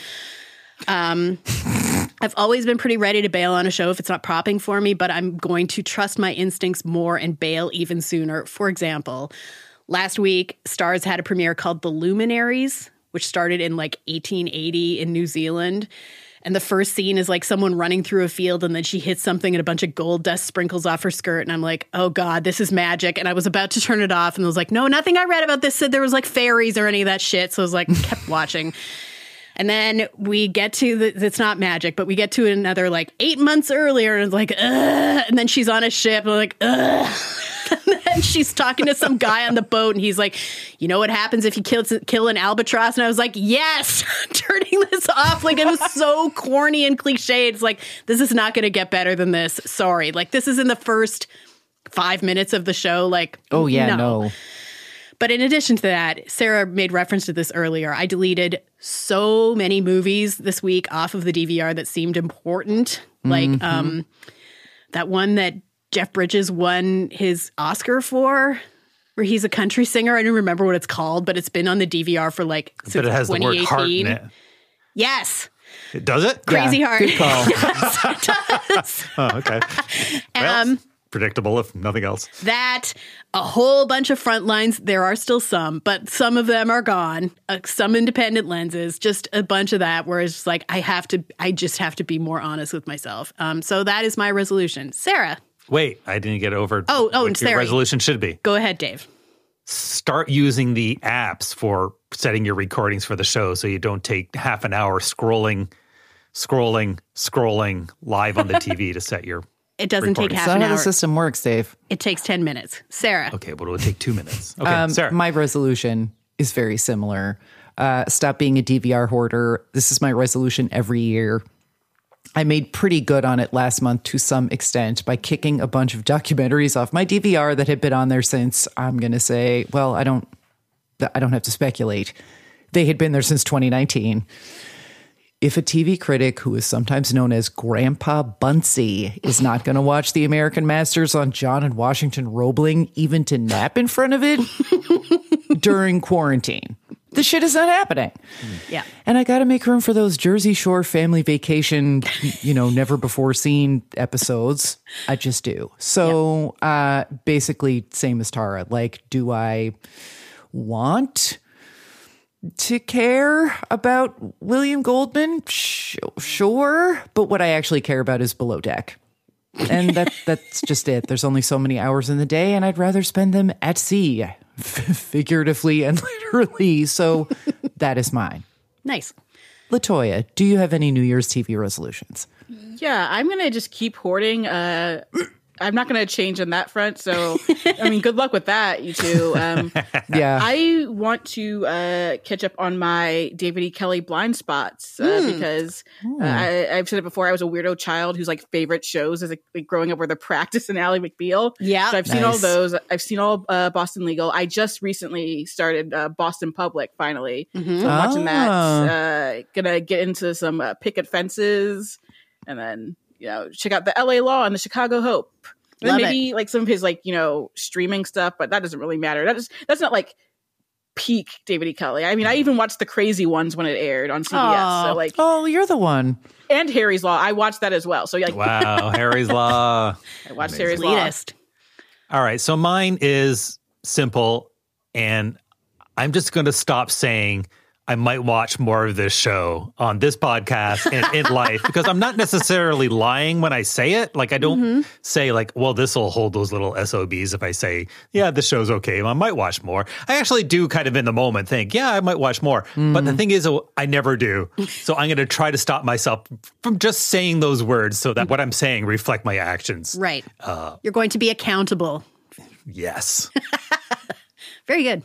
I've always been pretty ready to bail on a show if it's not propping for me, but I'm going to trust my instincts more and bail even sooner. For example, last week, Starz had a premiere called The Luminaries, which started in like 1880 in New Zealand. And the first scene is like someone running through a field and then she hits something and a bunch of gold dust sprinkles off her skirt. And I'm like, oh God, this is magic. And I was about to turn it off and I was like, no, nothing I read about this said there was like fairies or any of that shit. So I was like, kept watching. And then we get to it's not magic, but we get to another like 8 months earlier and it's like, ugh. And then she's on a ship and I'm like, ugh. And then she's talking to some guy on the boat and he's like, you know what happens if you kill an albatross? And I was like, yes, turning this off. Like it was so corny and cliche. It's like, this is not going to get better than this. Sorry. Like this is in the first 5 minutes of the show. Like,
oh yeah, no.
But in addition to that, Sarah made reference to this earlier. I deleted so many movies this week off of the DVR that seemed important. Like that one that Jeff Bridges won his Oscar for, where he's a country singer. I don't remember what it's called, but it's been on the DVR for like since
But it has the word
2018.
heart in it.
Yes.
It does it?
Crazy Heart.
Good call.
Yes, it does.
Oh, okay. Well, it's predictable if nothing else.
That, a whole bunch of front lines. There are still some, but some of them are gone. Some independent lenses, just a bunch of that where it's just like, I just have to be more honest with myself. So that is my resolution. Sarah.
Wait, I didn't get over
Oh,
what your
sorry.
resolution should be.
Go ahead, Dave.
Start using the apps for setting your recordings for the show so you don't take half an hour scrolling live on the TV to set your
It doesn't take
recording.
half
That's
an
not how
hour.
the system works, Dave.
It takes 10 minutes. Sarah.
Okay, but it would take 2 minutes. Okay, Sarah.
My resolution is very similar. Stop being a DVR hoarder. This is my resolution every year. I made pretty good on it last month to some extent by kicking a bunch of documentaries off my DVR that had been on there since, I'm going to say, well, I don't have to speculate. They had been there since 2019. If a TV critic who is sometimes known as Grandpa Bunsey is not going to watch the American Masters on John and Washington Roebling, even to nap in front of it during quarantine, the shit is not happening.
Yeah.
And I got to make room for those Jersey Shore family vacation, never before seen episodes. I just do. So basically, same as Tara. Like, do I want to care about William Goldman? Sure. But what I actually care about is Below Deck. And that's just it. There's only so many hours in the day, and I'd rather spend them at sea, figuratively and literally. So that is mine.
Nice.
LaToya, do you have any New Year's TV resolutions?
Yeah, I'm going to just keep hoarding. I'm not going to change on that front. So, I mean, good luck with that, you two.
Yeah.
I want to catch up on my David E. Kelly blind spots because I've said it before. I was a weirdo child whose like favorite shows is like growing up were The Practice and Ally McBeal.
Yeah.
So I've seen all
Nice.
those. I've seen all Boston Legal. I just recently started Boston Public finally. So I'm watching that. Gonna get into some picket fences and then, check out the LA Law and the Chicago Hope. And
Love
maybe like some of his like, streaming stuff, but that doesn't really matter. That's not like peak David E. Kelly. I mean, I even watched the Crazy Ones when it aired on CBS.
Aw.
So like,
Oh, you're the one.
and Harry's Law. I watched that as well. So like,
Wow, Harry's Law.
I watched Harry's Law.
Elitist.
All right, so mine is simple, and I'm just going to stop saying I might watch more of this show on this podcast and in life, because I'm not necessarily lying when I say it. Like, I don't say like, well, this will hold those little SOBs if I say, yeah, this show's okay, I might watch more. I actually do kind of in the moment think, yeah, I might watch more. But the thing is, I never do. So I'm going to try to stop myself from just saying those words so that what I'm saying reflect my actions.
Right. You're going to be accountable.
Yes.
Very good.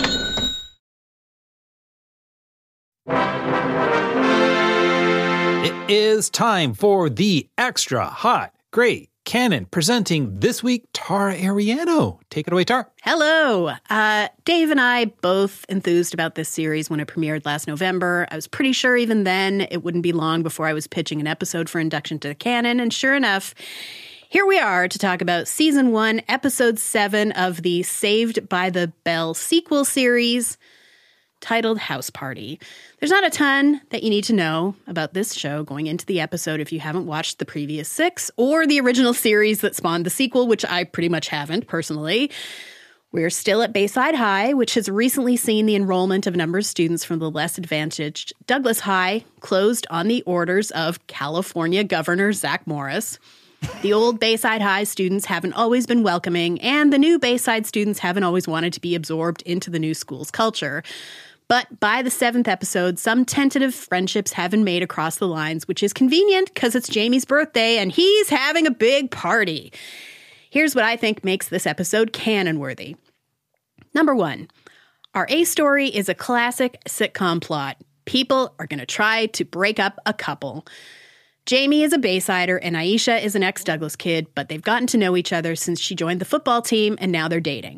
It is time for the Extra Hot Great Canon, presenting this week Tara Ariano. Take it away, Tara.
Hello. Dave and I both enthused about this series when it premiered last November. I was pretty sure even then it wouldn't be long before I was pitching an episode for induction to the canon. And sure enough, here we are to talk about Season 1, Episode 7 of the Saved by the Bell sequel series, titled House Party. There's not a ton that you need to know about this show going into the episode if you haven't watched the previous 6 or the original series that spawned the sequel, which I pretty much haven't personally. We're still at Bayside High, which has recently seen the enrollment of a number of students from the less advantaged Douglas High closed on the orders of California Governor Zach Morris. The old Bayside High students haven't always been welcoming, and the new Bayside students haven't always wanted to be absorbed into the new school's culture. But by the 7th episode, some tentative friendships have been made across the lines, which is convenient because it's Jamie's birthday and he's having a big party. Here's what I think makes this episode canon-worthy. Number 1, our A story is a classic sitcom plot. People are going to try to break up a couple. Jamie is a Baysider and Aisha is an ex-Douglas kid, but they've gotten to know each other since she joined the football team and now they're dating.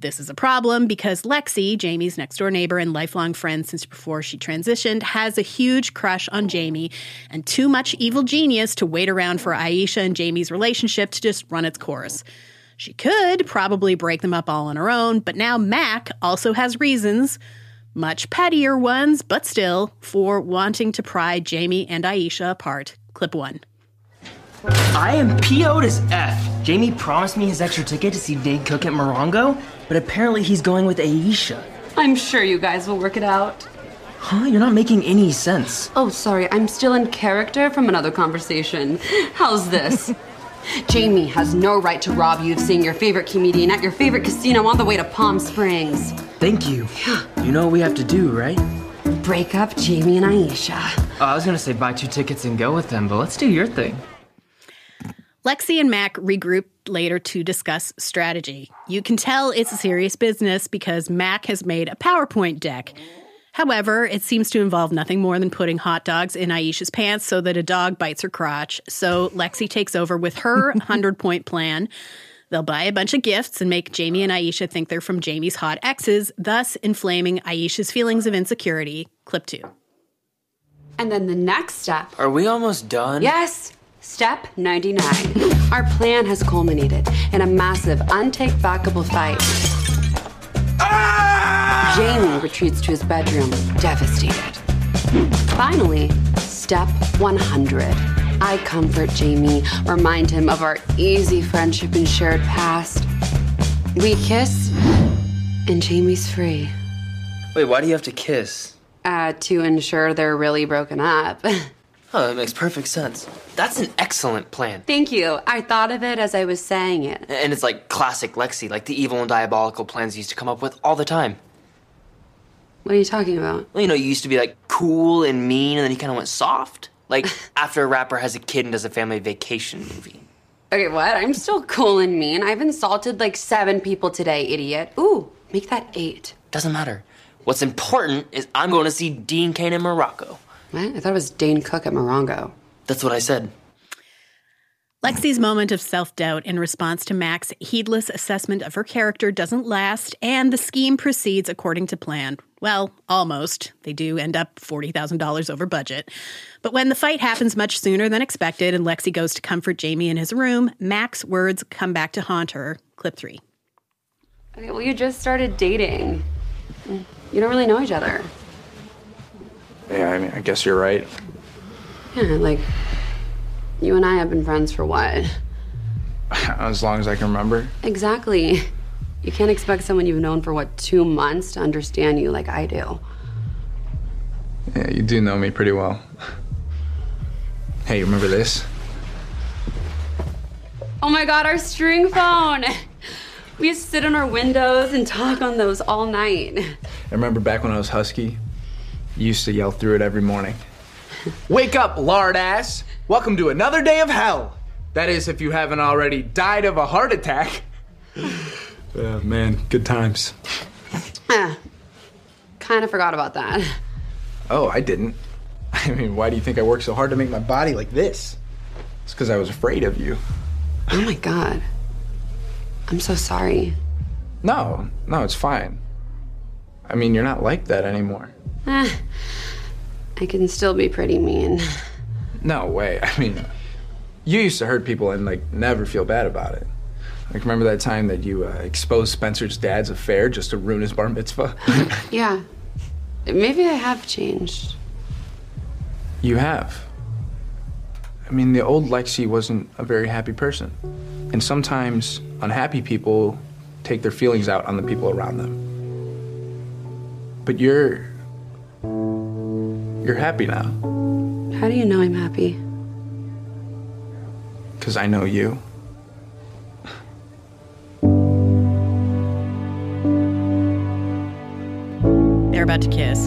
This is a problem because Lexi, Jamie's next-door neighbor and lifelong friend since before she transitioned, has a huge crush on Jamie and too much evil genius to wait around for Aisha and Jamie's relationship to just run its course. She could probably break them up all on her own, but now Mac also has reasons, much pettier ones, but still, for wanting to pry Jamie and Aisha apart. Clip 1.
I am PO'd as F. Jamie promised me his extra ticket to see Dane Cook at Morongo, but apparently he's going with Aisha.
I'm sure you guys will work it out.
Huh? You're not making any sense.
Oh, sorry, I'm still in character from another conversation. How's this? Jamie has no right to rob you of seeing your favorite comedian at your favorite casino on the way to Palm Springs.
Thank you. You know what we have to do, right?
Break up Jamie and Aisha.
Oh, I was gonna say buy 2 tickets and go with them, but let's do your thing.
Lexi and Mac regroup later to discuss strategy. You can tell it's a serious business because Mac has made a PowerPoint deck. However, it seems to involve nothing more than putting hot dogs in Aisha's pants so that a dog bites her crotch. So Lexi takes over with her 100-point plan. They'll buy a bunch of gifts and make Jamie and Aisha think they're from Jamie's hot exes, thus inflaming Aisha's feelings of insecurity. Clip 2.
And then the next step.
Are we almost done?
Yes. Step 99. Our plan has culminated in a massive, untake-backable fight. Jamie retreats to his bedroom, devastated. Finally, step 100. I comfort Jamie, remind him of our easy friendship and shared past. We kiss, and Jamie's free.
Wait, why do you have to kiss?
To ensure they're really broken up.
Oh, that makes perfect sense. That's an excellent plan.
Thank you. I thought of it as I was saying it.
And it's like classic Lexi, like the evil and diabolical plans you used to come up with all the time.
What are you talking about?
Well, you used to be like cool and mean, and then you kind of went soft. Like after a rapper has a kid and does a family vacation movie.
Okay, what? I'm still cool and mean. I've insulted like 7 people today, idiot. Ooh, make that 8.
Doesn't matter. What's important is I'm going to see Dean Cain in Morocco.
What? I thought it was Dane Cook at Morongo.
That's what I said.
Lexi's moment of self-doubt in response to Mac's heedless assessment of her character doesn't last, and the scheme proceeds according to plan. Well, almost. They do end up $40,000 over budget. But when the fight happens much sooner than expected and Lexi goes to comfort Jamie in his room, Mac's words come back to haunt her. Clip 3.
Okay, well, you just started dating. You don't really know each other.
Yeah, I mean, I guess you're right.
Yeah, like, you and I have been friends for what?
As long as I can remember.
Exactly. You can't expect someone you've known for, 2 months to understand you like I do.
Yeah, you do know me pretty well. Hey, remember this?
Oh my God, our string phone! We used to sit on our windows and talk on those all night.
I remember back when I was husky, you used to yell through it every morning. Wake up, lard ass! Welcome to another day of hell! That is, if you haven't already died of a heart attack. Yeah, man, good times.
Kind of forgot about that.
Oh, I didn't. I mean, why do you think I worked so hard to make my body like this? It's because I was afraid of you.
Oh my God. I'm so sorry.
No, it's fine. I mean, you're not like that anymore.
I can still be pretty mean.
No way. I mean, you used to hurt people and, never feel bad about it. Remember that time that you exposed Spencer's dad's affair just to ruin his bar mitzvah?
Yeah. Maybe I have changed.
You have. I mean, the old Lexi wasn't a very happy person. And sometimes unhappy people take their feelings out on the people around them. But you're happy now.
How do you know I'm happy?
Because I know you.
They're about to kiss.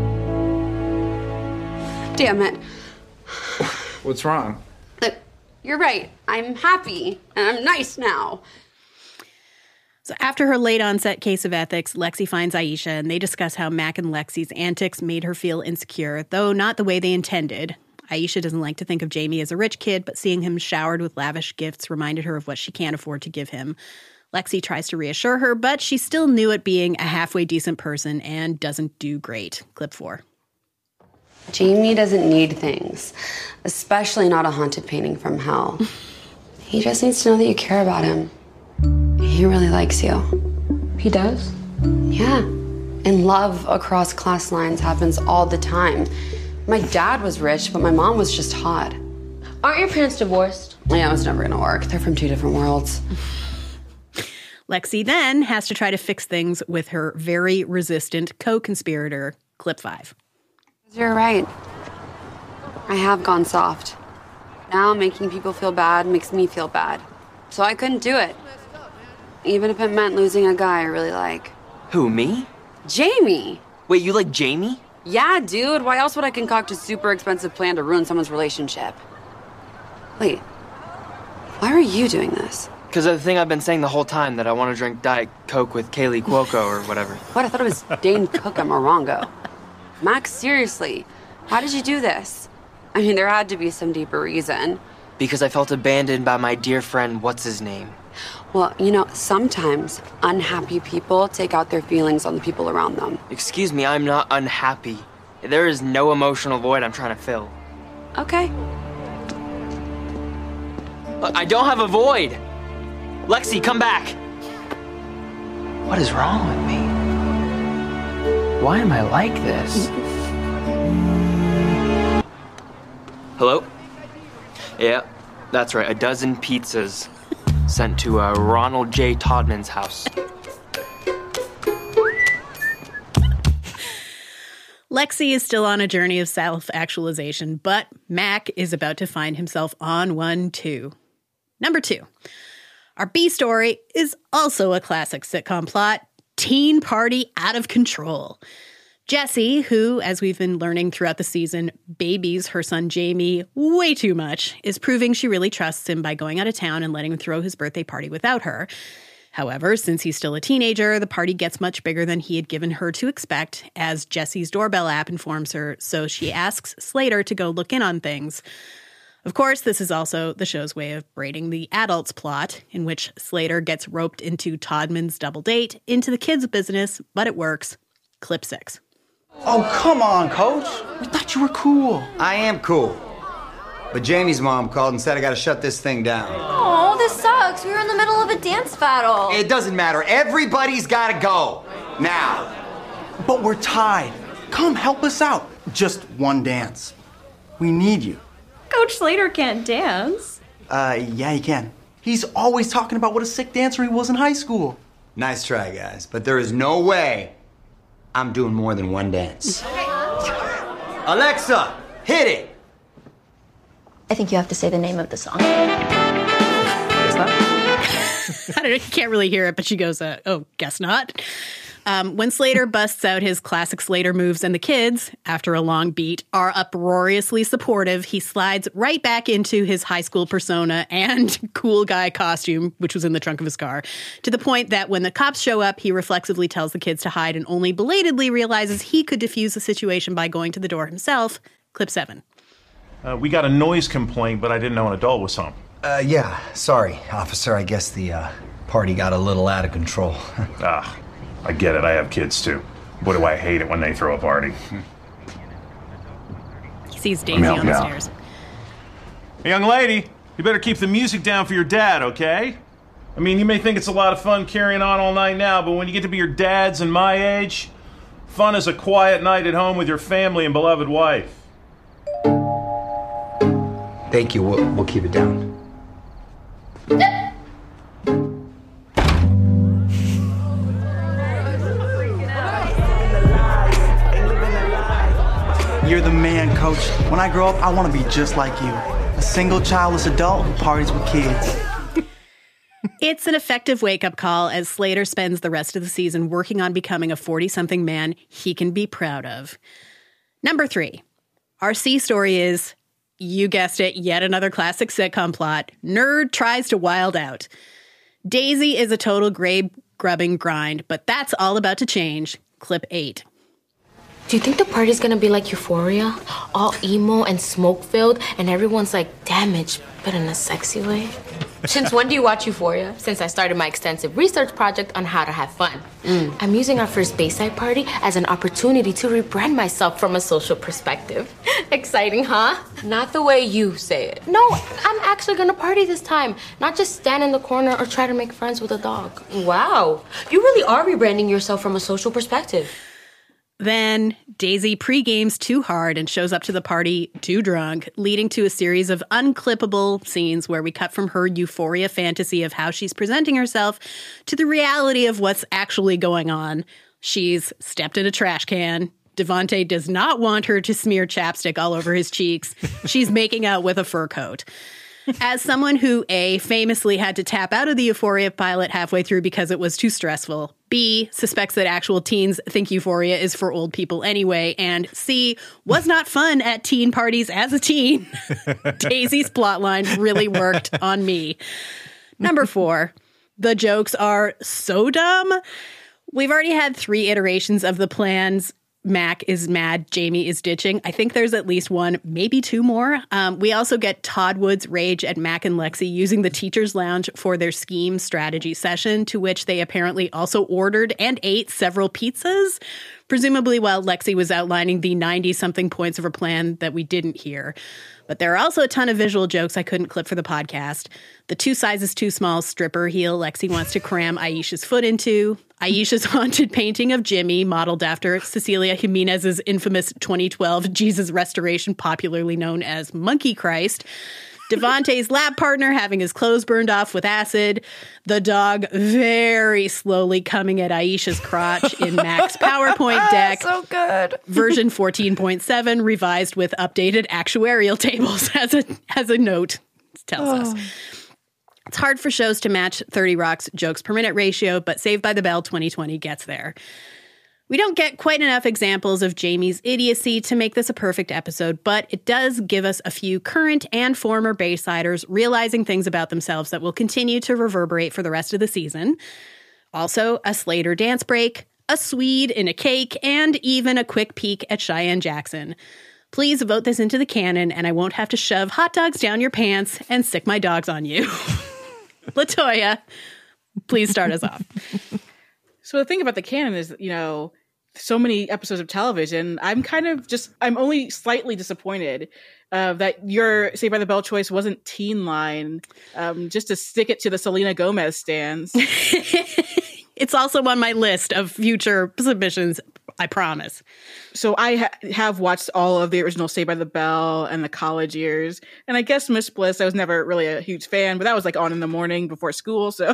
Damn it.
What's wrong?
You're right. I'm happy, and I'm nice now.
So after her late onset case of ethics, Lexi finds Aisha, and they discuss how Mac and Lexi's antics made her feel insecure, though not the way they intended. Aisha doesn't like to think of Jamie as a rich kid, but seeing him showered with lavish gifts reminded her of what she can't afford to give him. Lexi tries to reassure her, but she's still new at being a halfway decent person and doesn't do great. Clip 4.
Jamie doesn't need things, especially not a haunted painting from hell. He just needs to know that you care about him. He really likes you.
He does?
Yeah. And love across class lines happens all the time. My dad was rich, but my mom was just hot.
Aren't your parents divorced?
Yeah, it was never gonna work. They're from 2 different worlds.
Lexi then has to try to fix things with her very resistant co-conspirator, Clip 5.
You're right. I have gone soft. Now making people feel bad makes me feel bad. So I couldn't do it. Even if it meant losing a guy I really like.
Who, me?
Jamie!
Wait, you like Jamie?
Yeah, dude. Why else would I concoct a super expensive plan to ruin someone's relationship? Wait. Why are you doing this?
Because of the thing I've been saying the whole time, that I want to drink Diet Coke with Kaylee Cuoco or whatever.
What? I thought it was Dane Cook at Morongo. Max, seriously. How did you do this? I mean, there had to be some deeper reason.
Because I felt abandoned by my dear friend, what's-his-name?
Well, sometimes unhappy people take out their feelings on the people around them.
Excuse me, I'm not unhappy. There is no emotional void I'm trying to fill.
Okay.
I don't have a void! Lexi, come back! What is wrong with me? Why am I like this? Hello? Yeah, that's right, 12 pizzas sent to Ronald J. Todman's house.
Lexi is still on a journey of self-actualization, but Mac is about to find himself on one too. Number 2. Our B story is also a classic sitcom plot, teen party out of control. Jessie, who, as we've been learning throughout the season, babies her son Jamie way too much, is proving she really trusts him by going out of town and letting him throw his birthday party without her. However, since he's still a teenager, the party gets much bigger than he had given her to expect, as Jessie's doorbell app informs her, so she asks Slater to go look in on things. Of course, this is also the show's way of braiding the adults plot, in which Slater gets roped into Todman's double date into the kids' business, but it works. Clip 6.
Oh, come on, Coach. We thought you were cool.
I am cool. But Jamie's mom called and said I gotta shut this thing down.
Oh, this sucks. We were in the middle of a dance battle.
It doesn't matter. Everybody's gotta go. Now.
But we're tied. Come help us out. Just one dance. We need you.
Coach Slater can't dance.
Yeah, he can. He's always talking about what a sick dancer he was in high school.
Nice try, guys. But there is no way I'm doing more than one dance. Alexa, hit it!
I think you have to say the name of the song.
Guess not. I don't know, you can't really hear it, but she goes, oh, guess not. When Slater busts out his classic Slater moves and the kids, after a long beat, are uproariously supportive, he slides right back into his high school persona and cool guy costume, which was in the trunk of his car, to the point that when the cops show up, he reflexively tells the kids to hide and only belatedly realizes he could defuse the situation by going to the door himself. Clip 7.
We got a noise complaint, but I didn't know an adult was home.
Yeah, sorry, officer. I guess the party got a little out of control.
I get it. I have kids, too. Boy, do I hate it when they throw a party.
He sees Daisy on the stairs.
Hey, young lady, you better keep the music down for your dad, okay? I mean, you may think it's a lot of fun carrying on all night now, but when you get to be your dad's and my age, fun is a quiet night at home with your family and beloved wife.
Thank you. We'll keep it down.
You're the man, Coach. When I grow up, I want to be just like you. A single childless adult who parties with kids.
It's an effective wake-up call as Slater spends the rest of the season working on becoming a 40-something man he can be proud of. Number 3. Our C story is, you guessed it, yet another classic sitcom plot. Nerd tries to wild out. Daisy is a total grave-grubbing grind, but that's all about to change. Clip 8.
Do you think the party's gonna be like Euphoria? All emo and smoke-filled, and everyone's like damaged, but in a sexy way? Since when do you watch Euphoria? Since I started my extensive research project on how to have fun. I'm using our first Bayside party as an opportunity to rebrand myself from a social perspective. Exciting, huh? Not the way you say it. No, I'm actually gonna party this time. Not just stand in the corner or try to make friends with a dog. Wow, you really are rebranding yourself from a social perspective.
Then Daisy pre-games too hard and shows up to the party too drunk, leading to a series of unclippable scenes where we cut from her euphoria fantasy of how she's presenting herself to the reality of what's actually going on. She's stepped in a trash can. Devontae does not want her to smear chapstick all over his cheeks. She's making out with a fur coat. As someone who, A, famously had to tap out of the Euphoria pilot halfway through because it was too stressful, B, suspects that actual teens think Euphoria is for old people anyway, and C, was not fun at teen parties as a teen, Daisy's plotline really worked on me. Number 4, the jokes are so dumb. We've already had 3 iterations of the plans. Mac is mad, Jamie is ditching. I think there's at least 1, maybe 2 more. We also get Todd Wood's rage at Mac and Lexi using the teacher's lounge for their scheme strategy session, to which they apparently also ordered and ate several pizzas, presumably while Lexi was outlining the 90-something points of her plan that we didn't hear. But there are also a ton of visual jokes I couldn't clip for the podcast. The 2 sizes too small stripper heel Lexi wants to cram Aisha's foot into. Aisha's haunted painting of Jimmy, modeled after Cecilia Jimenez's infamous 2012 Jesus Restoration, popularly known as Monkey Christ. Devontae's lab partner having his clothes burned off with acid. The dog very slowly coming at Aisha's crotch in Mac's PowerPoint deck.
So good.
Version 14.7, revised with updated actuarial tables as a note tells us. It's hard for shows to match 30 Rock's jokes per minute ratio, but Saved by the Bell 2020 gets there. We don't get quite enough examples of Jamie's idiocy to make this a perfect episode, but it does give us a few current and former Baysiders realizing things about themselves that will continue to reverberate for the rest of the season. Also, a Slater dance break, a Swede in a cake, and even a quick peek at Cheyenne Jackson. Please vote this into the canon, and I won't have to shove hot dogs down your pants and sick my dogs on you. LaToya, please start us off.
So the thing about the canon is, so many episodes of television, I'm only slightly disappointed that your Saved by the Bell choice wasn't Teen Line, just to stick it to the Selena Gomez stands.
It's also on my list of future submissions, I promise.
So I have watched all of the original Saved by the Bell and the college years. And I guess Miss Bliss, I was never really a huge fan, but that was like on in the morning before school. So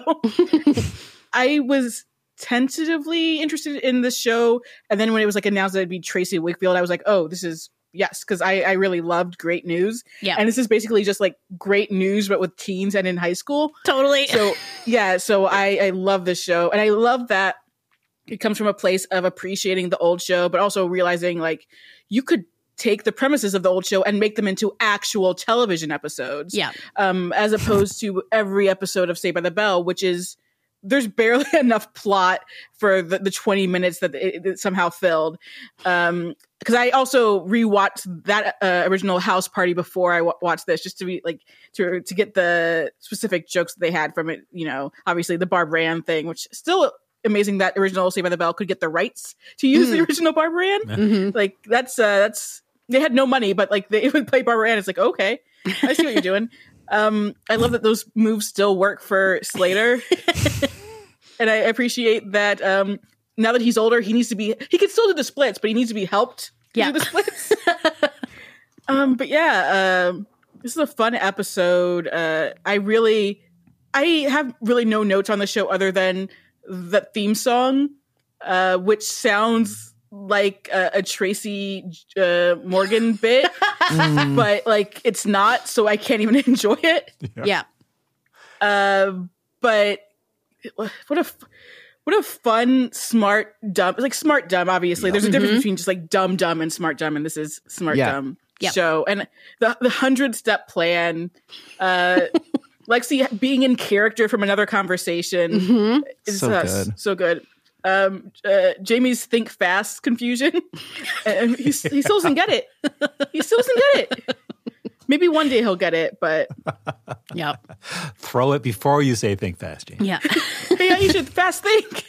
I was tentatively interested in this show. And then when it was like announced that it'd be Tracy Wakefield, I was like, oh, this is, yes, because I really loved Great News.
Yeah.
And this is basically just like Great News, but with teens and in high school.
Totally.
So yeah, so I love this show. And I love that it comes from a place of appreciating the old show, but also realizing like you could take the premises of the old show and make them into actual television episodes.
Yeah.
As opposed to every episode of Saved by the Bell, which is, there's barely enough plot for the 20 minutes that it somehow filled. Because I also rewatched that original House Party before I watched this, just to be like to get the specific jokes that they had from it. Obviously the Barbara Ann thing, which still amazing that original Saved by the Bell could get the rights to use the original Barbara Ann.
Mm-hmm.
Like that's they had no money, but like they would play Barbara Ann. It's like, okay, I see what you're doing. I love that those moves still work for Slater. And I appreciate that now that he's older, he can still do the splits, but he needs to be helped to do the splits. But yeah, this is a fun episode. I have really no notes on the show other than the theme song, which sounds like a Tracy Morgan bit, but like it's not, so I can't even enjoy it.
Yeah.
But what a fun, smart, dumb. It's like smart, dumb, obviously. There's a difference between just like dumb, dumb and smart, dumb, and this is smart, dumb show. And the 100-step plan, Lexi being in character from another conversation is
so good.
So good. Jamie's think fast confusion. And he still doesn't get it. He still doesn't get it. Maybe one day he'll get it, but
yeah.
Throw it before you say think fast, Jamie.
Yeah.
Yeah, you should fast think.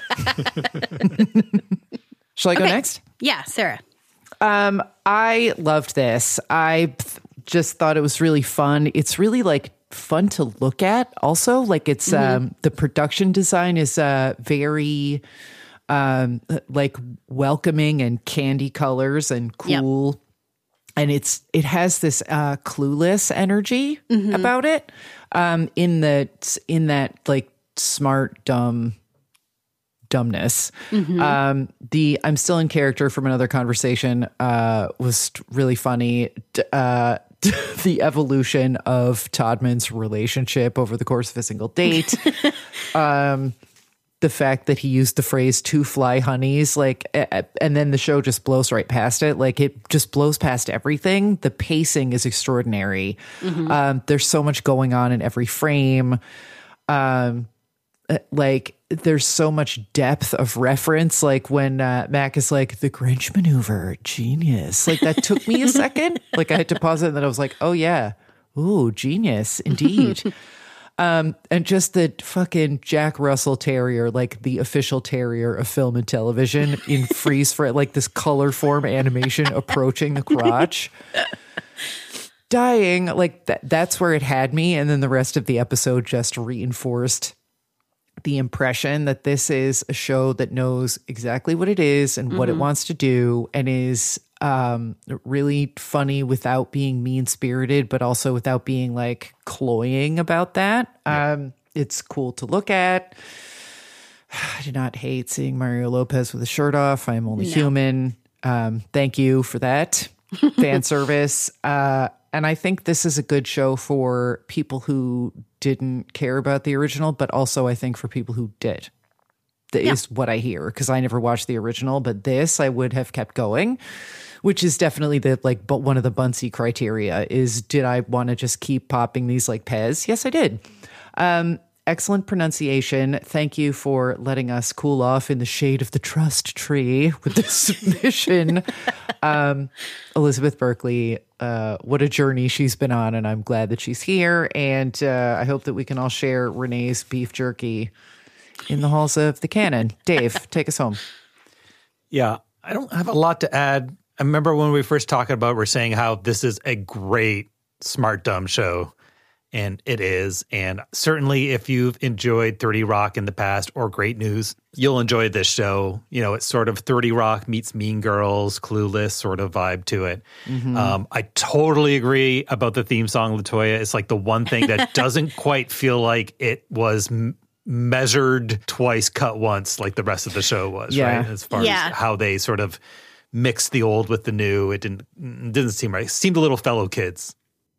Shall I go next?
Yeah, Sarah.
I loved this. I just thought it was really fun. It's really like fun to look at also. Like it's the production design is very like welcoming and candy colors and cool. Yep. And it has this clueless energy about it. In that like smart dumbness. The I'm still in character from another conversation was really funny. The evolution of Todman's relationship over the course of a single date. The fact that he used the phrase "two fly honeys," like, and then the show just blows right past it. Like it just blows past everything. The pacing is extraordinary. There's so much going on in every frame. Like there's so much depth of reference. Like when Mac is like, the Grinch maneuver, genius. Like that took me a second. Like I had to pause it and then I was like, oh yeah. Ooh, genius indeed. And just the fucking Jack Russell Terrier, like the official terrier of film and television in freeze frame, like this color form animation approaching the crotch. Dying. Like that's where it had me. And then the rest of the episode just reinforced the impression that this is a show that knows exactly what it is and what it wants to do and is really funny without being mean-spirited, but also without being like cloying about that. It's cool to look at. I do not hate seeing Mario Lopez with a shirt off. I'm only human. Thank you for that fan service. And I think this is a good show for people who didn't care about the original, but also I think for people who did. That is what I hear, because I never watched the original, but this I would have kept going, which is definitely the like, but one of the Bunsey criteria is, did I want to just keep popping these like Pez? Yes, I did. Excellent pronunciation. Thank you for letting us cool off in the shade of the trust tree with this submission. Elizabeth Berkley, what a journey she's been on, and I'm glad that she's here. And I hope that we can all share Renee's beef jerky in the halls of the canon. Dave, take us home.
Yeah, I don't have a lot to add. I remember when we first talked about, we're saying how this is a great smart dumb show. And it is. And certainly if you've enjoyed 30 Rock in the past or Great News, you'll enjoy this show. You know, it's sort of 30 Rock meets Mean Girls, Clueless sort of vibe to it. I totally agree about the theme song, LaToya. It's like the one thing that doesn't quite feel like it was measured twice, cut once, like the rest of the show was, right? As far as how they sort of mixed the old with the new. It didn't seem right. It seemed a little fellow kids.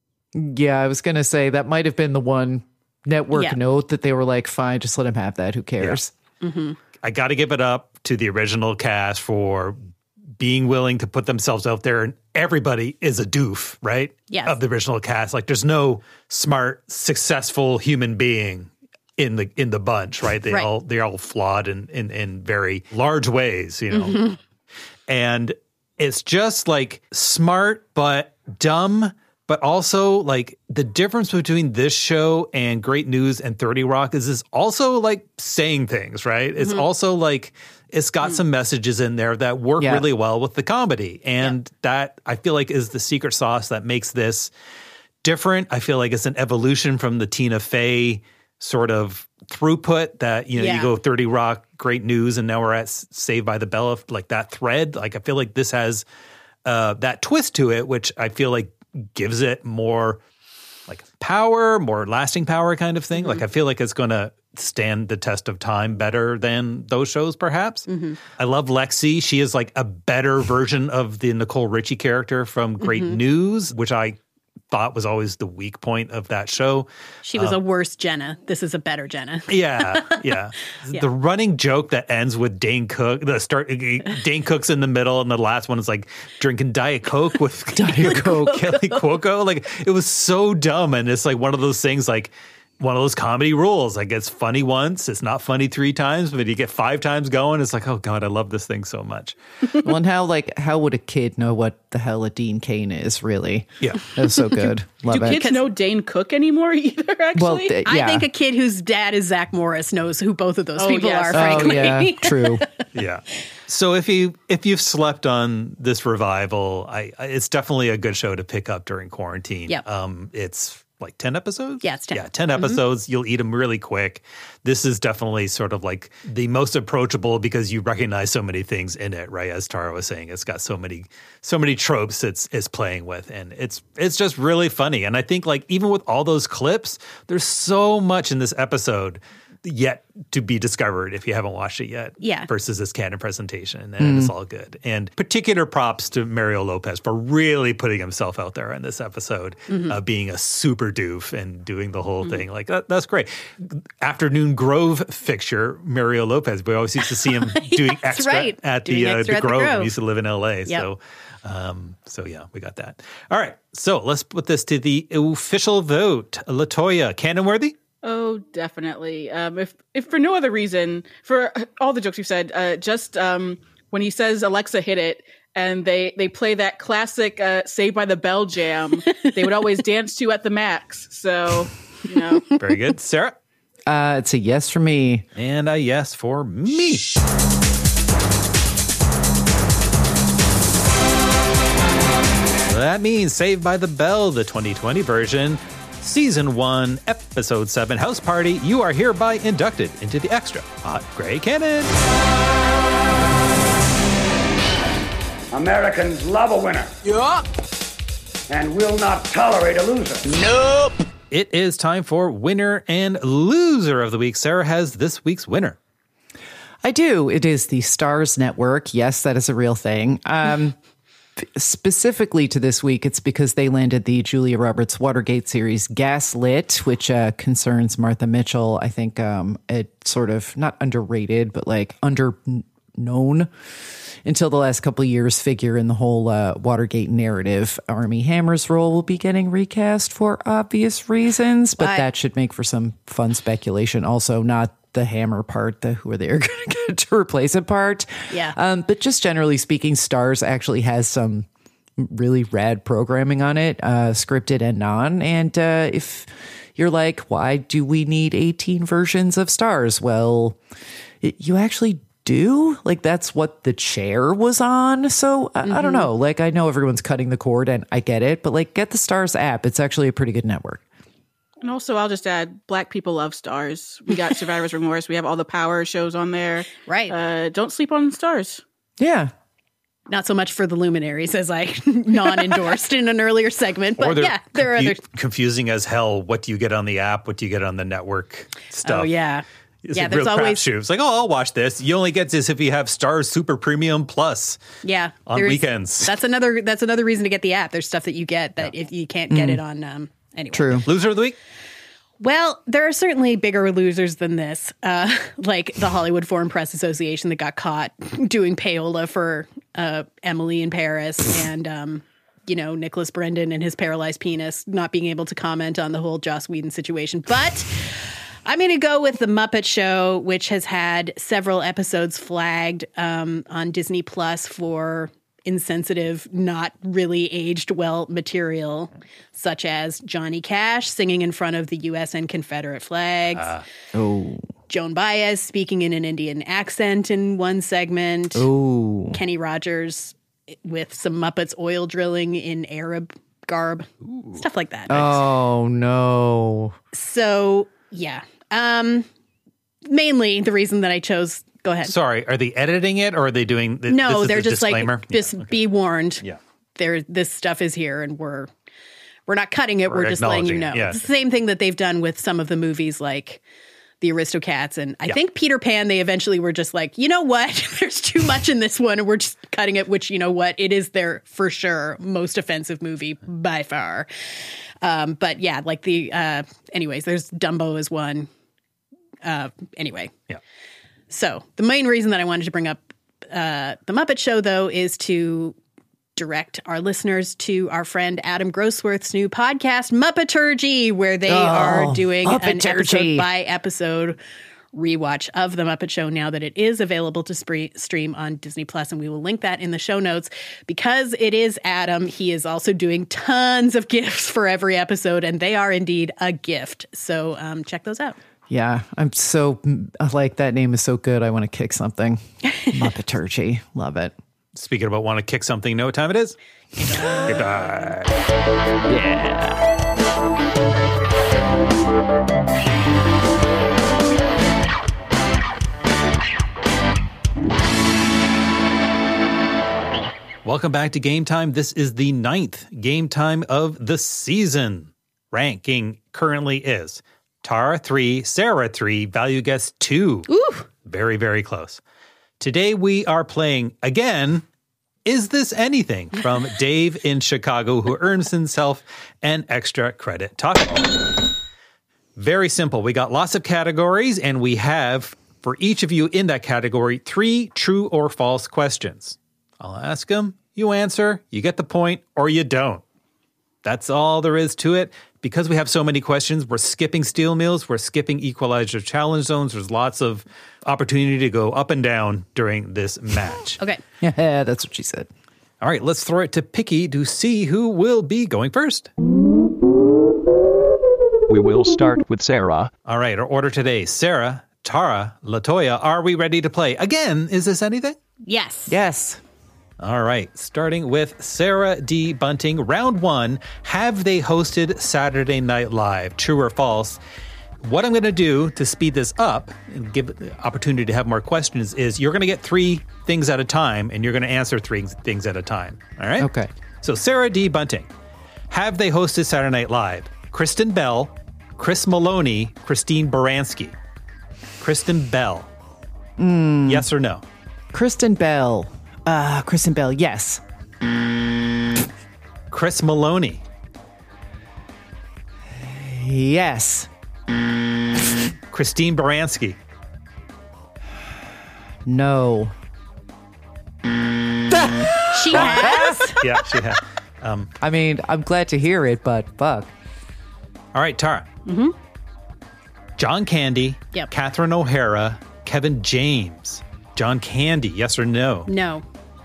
Yeah, I was going to say that might have been the one network note that they were like, fine, just let him have that. Who cares?
Yeah. I got to give it up to the original cast for being willing to put themselves out there, and everybody is a doof, right?
Yes.
Of the original cast. Like there's no smart, successful human being in the bunch, right? They're all flawed in very large ways, you know. And it's just like smart but dumb. But also, like, the difference between this show and Great News and 30 Rock is also, like, saying things, right? It's also, like, it's got some messages in there that work really well with the comedy. And that, I feel like, is the secret sauce that makes this different. I feel like it's an evolution from the Tina Fey sort of throughput that, you know, you go 30 Rock, Great News, and now we're at Saved by the Bell, like that thread. Like, I feel like this has that twist to it, which I feel like gives it more like power, more lasting power kind of thing. Like I feel like it's going to stand the test of time better than those shows perhaps. I love Lexi. She is like a better version of the Nicole Richie character from Great News, which I thought was always the weak point of that show.
She was a worse Jenna. This is a better Jenna.
Yeah. The running joke that ends with Dane Cook, Dane Cook's in the middle, and the last one is like drinking Diet Coke with Diet Coke, Kelly Cuoco. Like it was so dumb, and it's like one of those things like one of those comedy rules. Like, it's funny once, it's not funny 3 times, but you get 5 times going, it's like, oh God, I love this thing so much.
Well, and how would a kid know what the hell a Dean Cain is, really?
Yeah.
That was so good. Love
Do
it.
kids know Dane Cook anymore either, actually?
Well,
I think a kid whose dad is Zach Morris knows who both of those people
yes.
are, frankly.
Oh, yeah, true.
Yeah. So if you've slept on this revival, it's definitely a good show to pick up during quarantine.
Yep.
It's like 10 episodes?
Yeah, it's 10.
Yeah, 10 episodes. You'll eat them really quick. This is definitely sort of like the most approachable because you recognize so many things in it, right? As Tara was saying, it's got so many tropes it's playing with, and it's just really funny. And I think like even with all those clips, there's so much in this episode yet to be discovered if you haven't watched it yet.
Yeah.
Versus this canon presentation, and it's all good. And particular props to Mario Lopez for really putting himself out there in this episode, being a super doof and doing the whole thing. Like that's great. Afternoon Grove fixture, Mario Lopez. We always used to see him doing extra at the Grove. We used to live in LA.
Yep.
So yeah, we got that. All right. So let's put this to the official vote. LaToya, canon worthy?
Oh, definitely. If for no other reason, for all the jokes you said, just when he says Alexa hit it, and they play that classic Saved by the Bell jam, they would always dance to at the max. So, you know.
Very good. Sarah?
It's a yes for me.
And a yes for me. That means Saved by the Bell, the 2020 version, Season 1, Episode 7, House Party, you are hereby inducted into the Extra Hot Grey Canon.
Americans love a winner. Yup. And will not tolerate a loser.
Nope. It is time for Winner and Loser of the Week. Sarah has this week's winner.
I do. It is the Starz Network. Yes, that is a real thing. Specifically to this week, it's because they landed the Julia Roberts Watergate series Gaslit, which concerns Martha Mitchell. I think it sort of not underrated, but like underknown until the last couple of years figure in the whole Watergate narrative. Armie Hammer's role will be getting recast for obvious reasons, but that should make for some fun speculation. Also, not the Hammer part, who are they going to get to replace it part.
Yeah.
But just generally speaking, Starz actually has some really rad programming on it, scripted and non. And if you're like, why do we need 18 versions of Starz? Well, you actually do. Like, that's what The Chair was on. So I don't know. Like, I know everyone's cutting the cord and I get it, but like, get the Starz app. It's actually a pretty good network.
And also, I'll just add, Black people love Starz. We got Survivor's Remorse. We have all the Power shows on there.
Right.
Don't sleep on Starz.
Yeah.
Not so much for the luminaries as I non-endorsed in an earlier segment, but yeah, there are other
confusing as hell. What do you get on the app? What do you get on the network stuff?
Oh yeah.
It's
yeah,
a
there's
real
always
crapshoot. It's like, oh, I'll watch this. You only get this if you have Starz Super Premium Plus.
Yeah,
on weekends.
That's another reason to get the app. There's stuff that you get that if you can't get it on anyway.
True.
Loser of the week?
Well, there are certainly bigger losers than this, like the Hollywood Foreign Press Association that got caught doing payola for Emily in Paris and, Nicholas Brendan and his paralyzed penis not being able to comment on the whole Joss Whedon situation. But I'm going to go with The Muppet Show, which has had several episodes flagged on Disney Plus for insensitive, not really aged well material, such as Johnny Cash singing in front of the U.S. and Confederate flags. Joan Baez speaking in an Indian accent in one segment. Kenny Rogers with some Muppets oil drilling in Arab garb. Stuff like that.
Oh, no.
So, yeah. Mainly the reason that I chose... Go ahead.
Sorry, are they editing it or are they doing
No, they're just
disclaimer?
Like, just be warned.
Yeah.
This stuff is here and we're not cutting it. We're just letting you know.
Yeah.
It's the same thing that they've done with some of the movies like The Aristocats. And I think Peter Pan, they eventually were just like, you know what? There's too much in this one and we're just cutting it, which, you know what? It is their, for sure, most offensive movie by far. But yeah, like anyways, there's Dumbo as one. Anyway.
Yeah.
So the main reason that I wanted to bring up The Muppet Show, though, is to direct our listeners to our friend Adam Grossworth's new podcast, Muppeturgy, where they are doing an episode by episode rewatch of The Muppet Show now that it is available to stream on Disney Plus, and we will link that in the show notes. Because it is Adam, he is also doing tons of gifts for every episode, and they are indeed a gift. So check those out.
Yeah, I'm so like that name is so good. I want to kick something. Muppeturgy, love it.
Speaking about want to kick something, you know what time it is? Goodbye.
Yeah.
Welcome back to Game Time. This is the 9th Game Time of the season. Ranking currently is Tara 3, Sarah 3, Value Guess 2.
Ooh.
Very, very close. Today we are playing, again, Is This Anything? From Dave in Chicago, who earns himself an extra credit. Very simple. We got lots of categories, and we have, for each of you in that category, 3 true or false questions. I'll ask them, you answer, you get the point, or you don't. That's all there is to it. Because we have so many questions, we're skipping steel mills, we're skipping equalizer challenge zones. There's lots of opportunity to go up and down during this match.
Okay.
Yeah, that's what she said.
All right, let's throw it to Picky to see who will be going first.
We will start with Sarah.
All right, our order today, Sarah, Tara, Latoya, are we ready to play? Again, is this anything?
Yes.
Yes.
All right, starting with Sarah D. Bunting. Round 1, have they hosted Saturday Night Live? True or false? What I'm going to do to speed this up and give the opportunity to have more questions is you're going to get 3 things at a time, and you're going to answer 3 things at a time. All right?
Okay.
So Sarah D. Bunting, have they hosted Saturday Night Live? Kristen Bell, Chris Maloney, Christine Baranski. Kristen Bell. Yes or no?
Kristen Bell. Kristen Bell, yes.
Chris Maloney.
Yes.
Christine Baranski.
No.
She has?
Yeah, she has.
I mean, I'm glad to hear it, but fuck.
All right, Tara.
Mm-hmm.
John Candy.
Yep.
Catherine O'Hara. Kevin James. John Candy, yes or no?
No.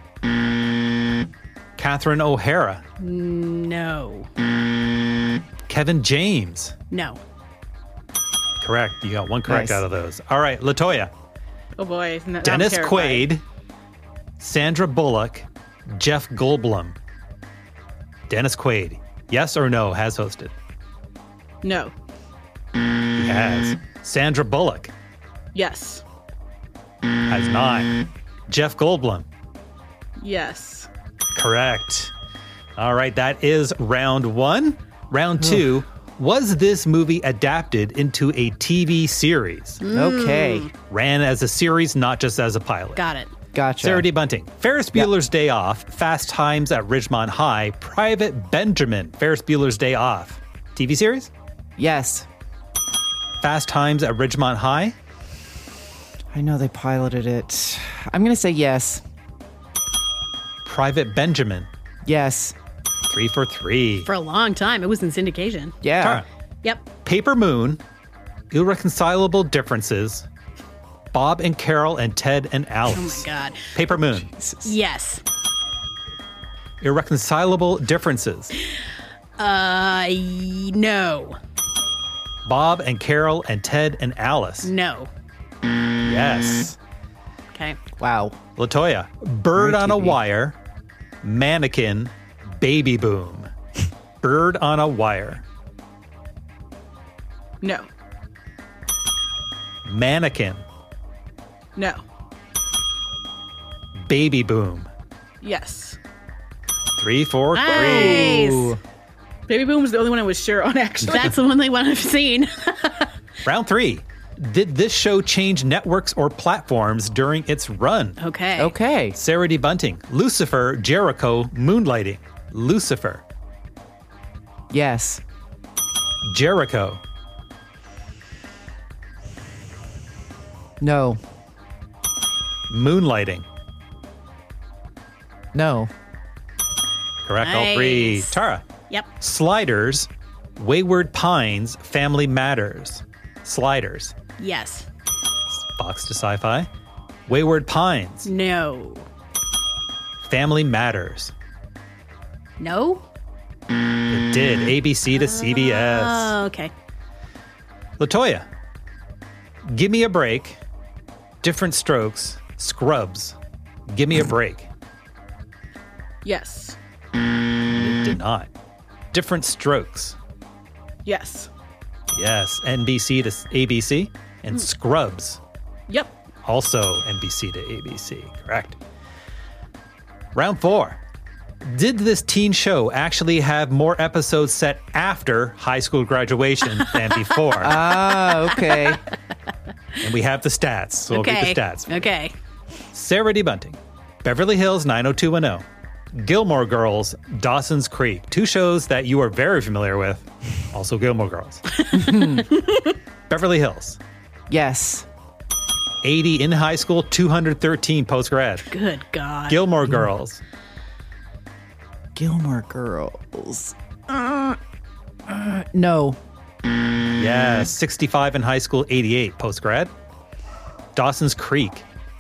Catherine O'Hara.
No.
Kevin James.
No.
Correct. You got 1 correct
Nice.
out of those. All right, Latoya.
Oh boy.
Dennis Quaid. Sandra Bullock. Jeff Goldblum. Dennis Quaid, yes or no, has hosted?
No.
He has. Sandra Bullock.
Yes.
Has not. Jeff Goldblum.
Yes.
Correct. All right, that is round 1. Round 2, was this movie adapted into a TV series?
Okay.
Ran as a series, not just as a pilot.
Got it.
Gotcha.
Sarah D. Bunting. Ferris Bueller's Day Off, Fast Times at Ridgemont High, Private Benjamin, Ferris Bueller's Day Off. TV series?
Yes.
Fast Times at Ridgemont High?
I know they piloted it. I'm going to say yes.
Private Benjamin.
Yes.
3 for 3.
For a long time, it was in syndication.
Yeah.
Tara.
Yep.
Paper Moon, Irreconcilable Differences, Bob and Carol and Ted and Alice.
Oh my God.
Paper Moon.
Yes.
Irreconcilable Differences.
No.
Bob and Carol and Ted and Alice.
No.
Yes.
Okay.
Wow.
Latoya, Bird
Very
on a
TV.
Wire, Mannequin, Baby Boom. Bird on a Wire.
No.
Mannequin,
No.
Baby Boom.
Yes.
3 for 3.
Nice.
Baby Boom was the only one I was sure on, actually.
That's the one they want to have seen.
Round 3. Did this show change networks or platforms during its run?
Okay.
Okay.
Sarah D. Bunting, Lucifer, Jericho, Moonlighting. Lucifer,
Yes.
Jericho,
No.
Moonlighting.
No.
Correct, all three. Tara.
Yep.
Sliders, Wayward Pines, Family Matters. Sliders.
Yes.
Fox to Sci-Fi. Wayward Pines.
No.
Family Matters.
No?
It did. ABC to CBS.
Oh, okay.
LaToya. Give Me a Break. Different Strokes. Scrubs. Give Me a Break.
Yes.
It did not. Different Strokes.
Yes.
Yes. NBC to ABC. And Scrubs.
Yep.
Also NBC to ABC. Correct. Round 4. Did this teen show actually have more episodes set after high school graduation than before?
Okay.
And we have the stats, so we'll read the stats.
Okay.
Sarah D. Bunting, Beverly Hills 90210, Gilmore Girls, Dawson's Creek. 2 shows that you are very familiar with. Also Gilmore Girls. Beverly Hills.
Yes.
80 in high school, 213 post-grad.
Good God.
Gilmore Girls.
Gilmore Girls. No.
Yeah, 65 in high school, 88 post-grad. Dawson's Creek.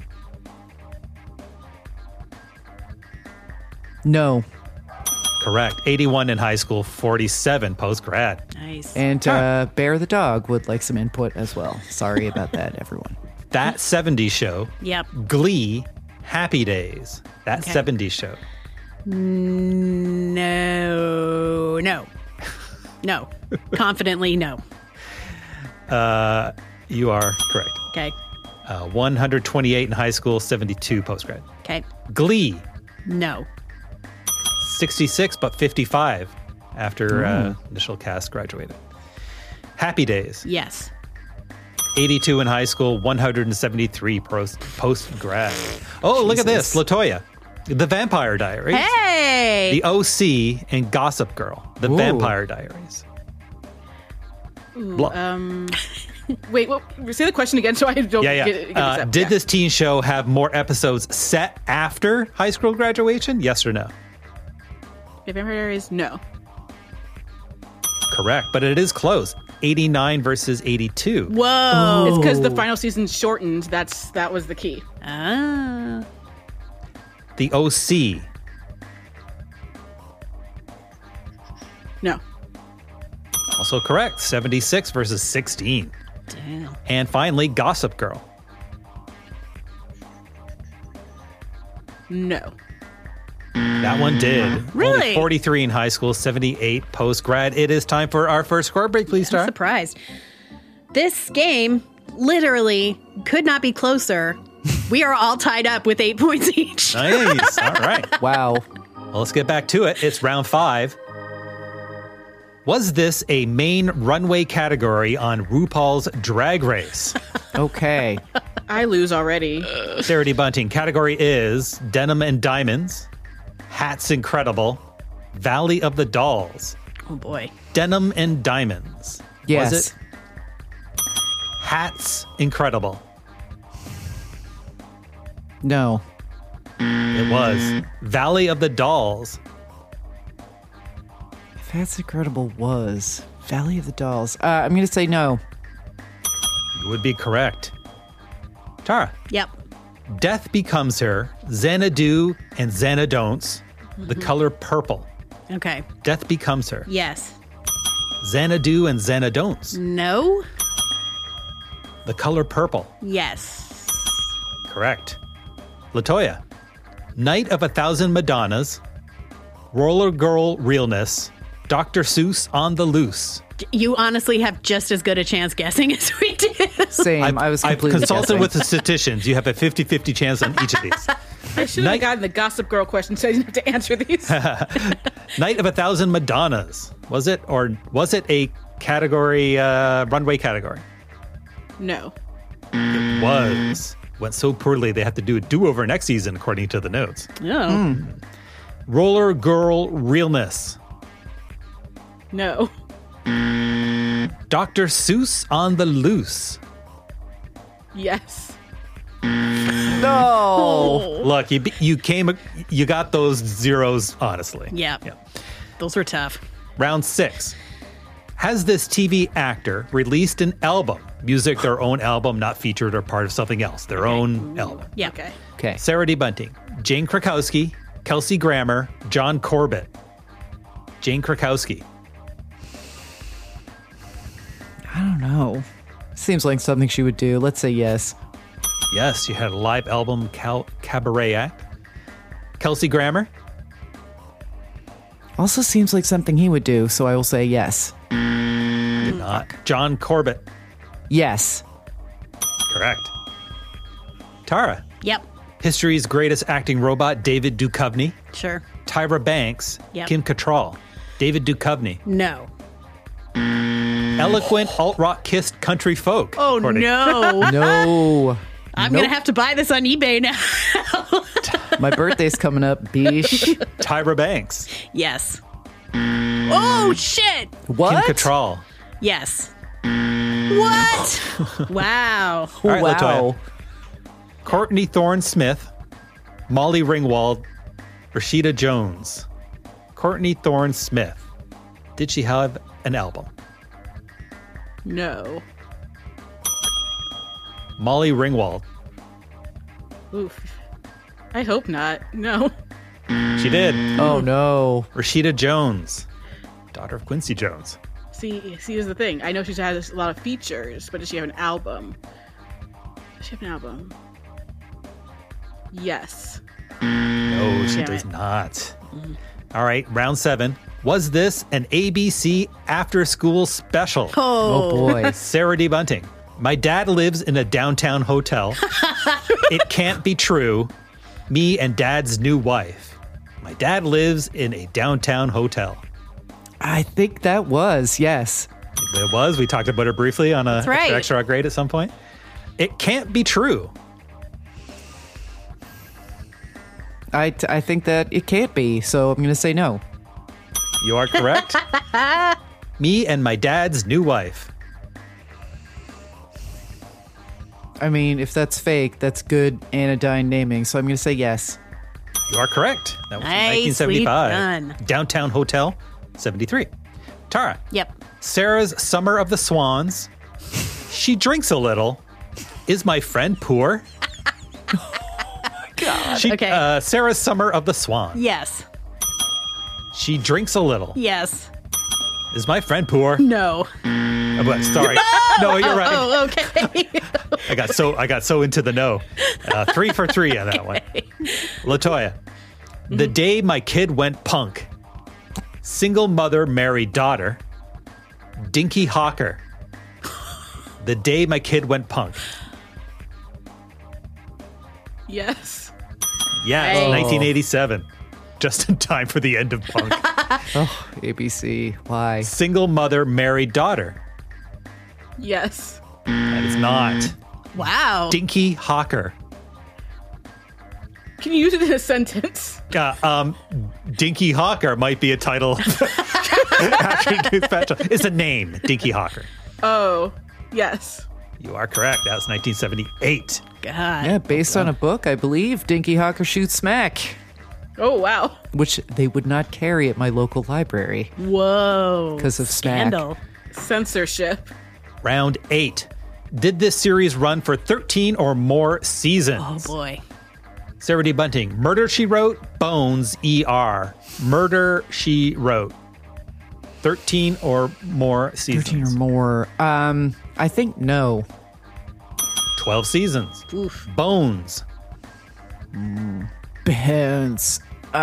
No.
Correct. 81 in high school, 47 post-grad.
Nice.
And Bear the dog would like some input as well. Sorry about that, everyone.
That 70s show.
Yep.
Glee, Happy Days. That 70s show.
No. No. Confidently, no.
You are correct.
Okay.
128 in high school, 72 post-grad.
Okay.
Glee.
No.
66, but 55 after initial cast graduated. Happy Days.
Yes.
82 in high school, 173 post-grad. Oh, look at this. LaToya. The Vampire Diaries.
Hey!
The OC and Gossip Girl. The Vampire Diaries.
Wait, say the question again so I don't get it.
Did this teen show have more episodes set after high school graduation? Yes or no?
The Vampire Diaries, no.
Correct, but it is close. 89 versus 82.
Whoa.
It's because the final season shortened. That was the key.
Ah.
The OC.
No.
Also correct. 76 versus 16.
Damn.
And finally, Gossip Girl.
No.
That one did.
Really?
Only 43 in high school, 78 post-grad. It is time for our first score break, please, Tara.
I'm surprised. This game literally could not be closer. We are all tied up with 8 points each.
Nice. All right.
Wow.
Well, let's get back to it. It's round 5. Was this a main runway category on RuPaul's Drag Race?
Okay.
I lose already.
Sarah D. Bunting. Category is Denim and Diamonds, Hats Incredible, Valley of the Dolls.
Oh, boy.
Denim and Diamonds.
Yes.
Was it Hats Incredible?
No.
It was Valley of the Dolls.
That's Incredible was Valley of the Dolls. I'm going to say no.
You would be correct. Tara.
Yep.
Death Becomes Her, Xanadu and Xanadon'ts, The Color Purple.
Okay.
Death Becomes Her.
Yes.
Xanadu and Xanadon'ts.
No.
The Color Purple.
Yes.
Correct. LaToya. Night of 1,000 Madonnas, Roller Girl Realness, Dr. Seuss on the Loose.
You honestly have just as good a chance guessing as we do.
Same. I've
consulted
guessing.
with the statisticians. You have a 50-50 chance on each of these.
I should have gotten the Gossip Girl question so I didn't have to answer these.
Night of 1,000 Madonnas. Was it, or was it a category, runway category?
No.
It was. Went so poorly they have to do a do-over next season, according to the notes.
Oh.
Roller Girl Realness.
No.
Dr. Seuss on the Loose.
Yes.
No. No.
Look, you got those zeros, honestly.
Yeah. Those were tough.
Round 6. Has this TV actor released an album? Music, their own album, not featured or part of something else. Their own album.
Yeah.
Okay.
Sarah D. Bunting, Jane Krakowski, Kelsey Grammer, John Corbett. Jane Krakowski.
I don't know. Seems like something she would do. Let's say yes.
Yes, she had a live album, Cabaret Act. Kelsey Grammer.
Also seems like something he would do, so I will say yes.
Did not. John Corbett.
Yes.
Correct. Tara.
Yep.
History's greatest acting robot, David Duchovny.
Sure.
Tyra Banks.
Yep.
Kim Cattrall. David Duchovny.
No.
Eloquent alt-rock kissed country folk.
Oh, no.
No.
I'm going to have to buy this on eBay now.
My birthday's coming up, beesh.
Tyra Banks.
Yes. Oh, shit.
What?
Kim Cattrall.
Yes. What? Wow.
All right,
Wow.
LaToya. Courtney Thorne Smith, Molly Ringwald, Rashida Jones. Courtney Thorne Smith. Did she have an album?
No.
Molly Ringwald.
Oof. I hope not. No.
She did.
Oh, no.
Rashida Jones, daughter of Quincy Jones.
See, here's the thing. I know she has a lot of features, but does she have an album? Does she have an album? Yes.
No, she
Damn
does
it.
not. All right, round 7. Was this an ABC after-school special?
Oh, boy.
Sarah D. Bunting. My dad lives in a downtown hotel. It can't be true. Me and dad's new wife. My dad lives in a downtown hotel.
I think that was, yes.
It was. We talked about it briefly on a
right.
extra grade at some point. It can't be true.
I think that it can't be, so I'm going to say no.
You are correct. Me and my dad's new wife.
I mean, if that's fake, that's good anodyne naming, so I'm going to say yes.
You are correct. That was
Nicely
1975.
done.
Downtown Hotel, 73. Tara.
Yep.
Sarah's Summer of the Swans. She drinks a little. Is my friend poor?
God.
Okay.
Sarah's Summer of the Swan.
Yes.
She drinks a little.
Yes.
Is my friend poor?
No.
Oh, but sorry. No, you're right.
Oh, okay.
I got so into the no. 3 for 3 on that one. LaToya. The day my kid went punk. Single mother married daughter. Dinky Hawker. The day my kid went punk.
Yes.
Yes,
Oh.
1987. Just in time for the end of punk.
Oh, ABC. Why?
Single mother married daughter.
Yes.
That is not.
Wow.
Dinky Hawker.
Can you use it in a sentence?
Dinky Hawker might be a title. It's a name, Dinky Hawker.
Oh, yes.
You are correct. That was 1978.
God.
Yeah, based on a book, I believe, Dinky Hawker Shoots Smack,
Oh, wow.
which they would not carry at my local library
Whoa.
because of Smack.
Scandal.
Censorship.
Round 8. Did this series run for 13 or more seasons?
Oh, boy.
Sarah D. Bunting. Murder, She Wrote, Bones, ER. Murder, She Wrote. 13 or more seasons.
13 or more. I think no.
12 seasons.
Oof.
Bones.
Bones.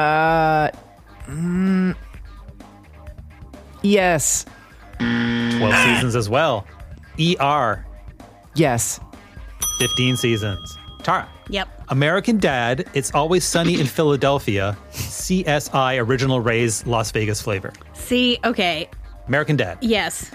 Yes.
12 seasons as well. ER.
Yes.
15 seasons. Tara.
Yep.
American Dad, It's Always Sunny in Philadelphia, CSI Original Ray's Las Vegas flavor.
See, okay.
American Dad.
Yes.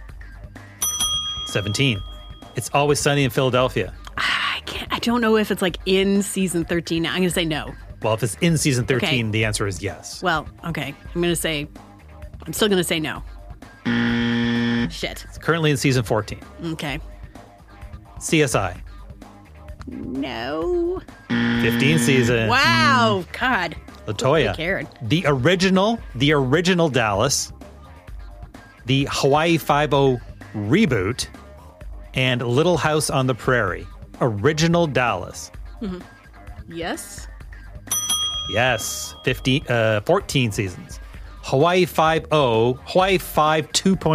17. It's Always Sunny in Philadelphia.
I don't know if it's like in season 13 now. I'm going to say no.
Well, if it's in season 13,
Okay.
the answer is yes.
Well, okay. I'm still going to say no. Shit.
It's currently in season 14.
Okay.
CSI.
No.
15 season.
Wow. God.
LaToya.
They cared.
The original Dallas, the Hawaii Five-0 reboot, and Little House on the Prairie. Original Dallas.
Yes.
Yes. 14 seasons. Hawaii Five-0, Hawaii 5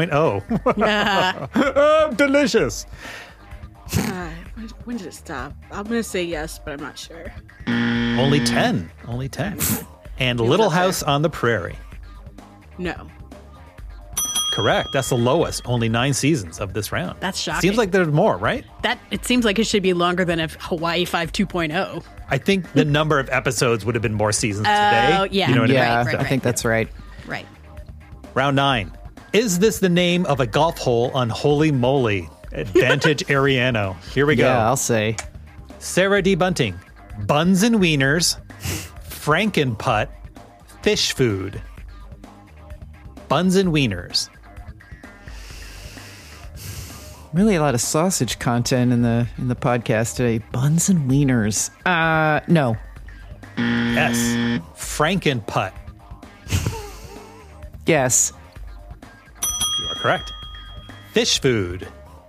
2.0. Delicious.
When did it stop? I'm going to say yes, but I'm not sure.
Only 10. And Little House on the Prairie.
No.
Correct. That's the lowest. Only 9 seasons of this round.
That's shocking.
Seems like there's more, right?
It seems like it should be longer than a Hawaii 5 2.0.
I think the number of episodes would have been more seasons today.
Oh, yeah.
You know what
Yeah,
I mean?
I think that's right.
Right.
Round 9. Is this the name of a golf hole on Holy Moly? Advantage Ariano. Here we go.
Yeah, I'll say.
Sarah D. Bunting. Buns and Wieners. Frankenputt. Fish food. Buns and Wieners.
Really a lot of sausage content in the podcast today. Buns and wieners. No.
Yes. Frankenputt.
Yes.
You are correct. Fish food.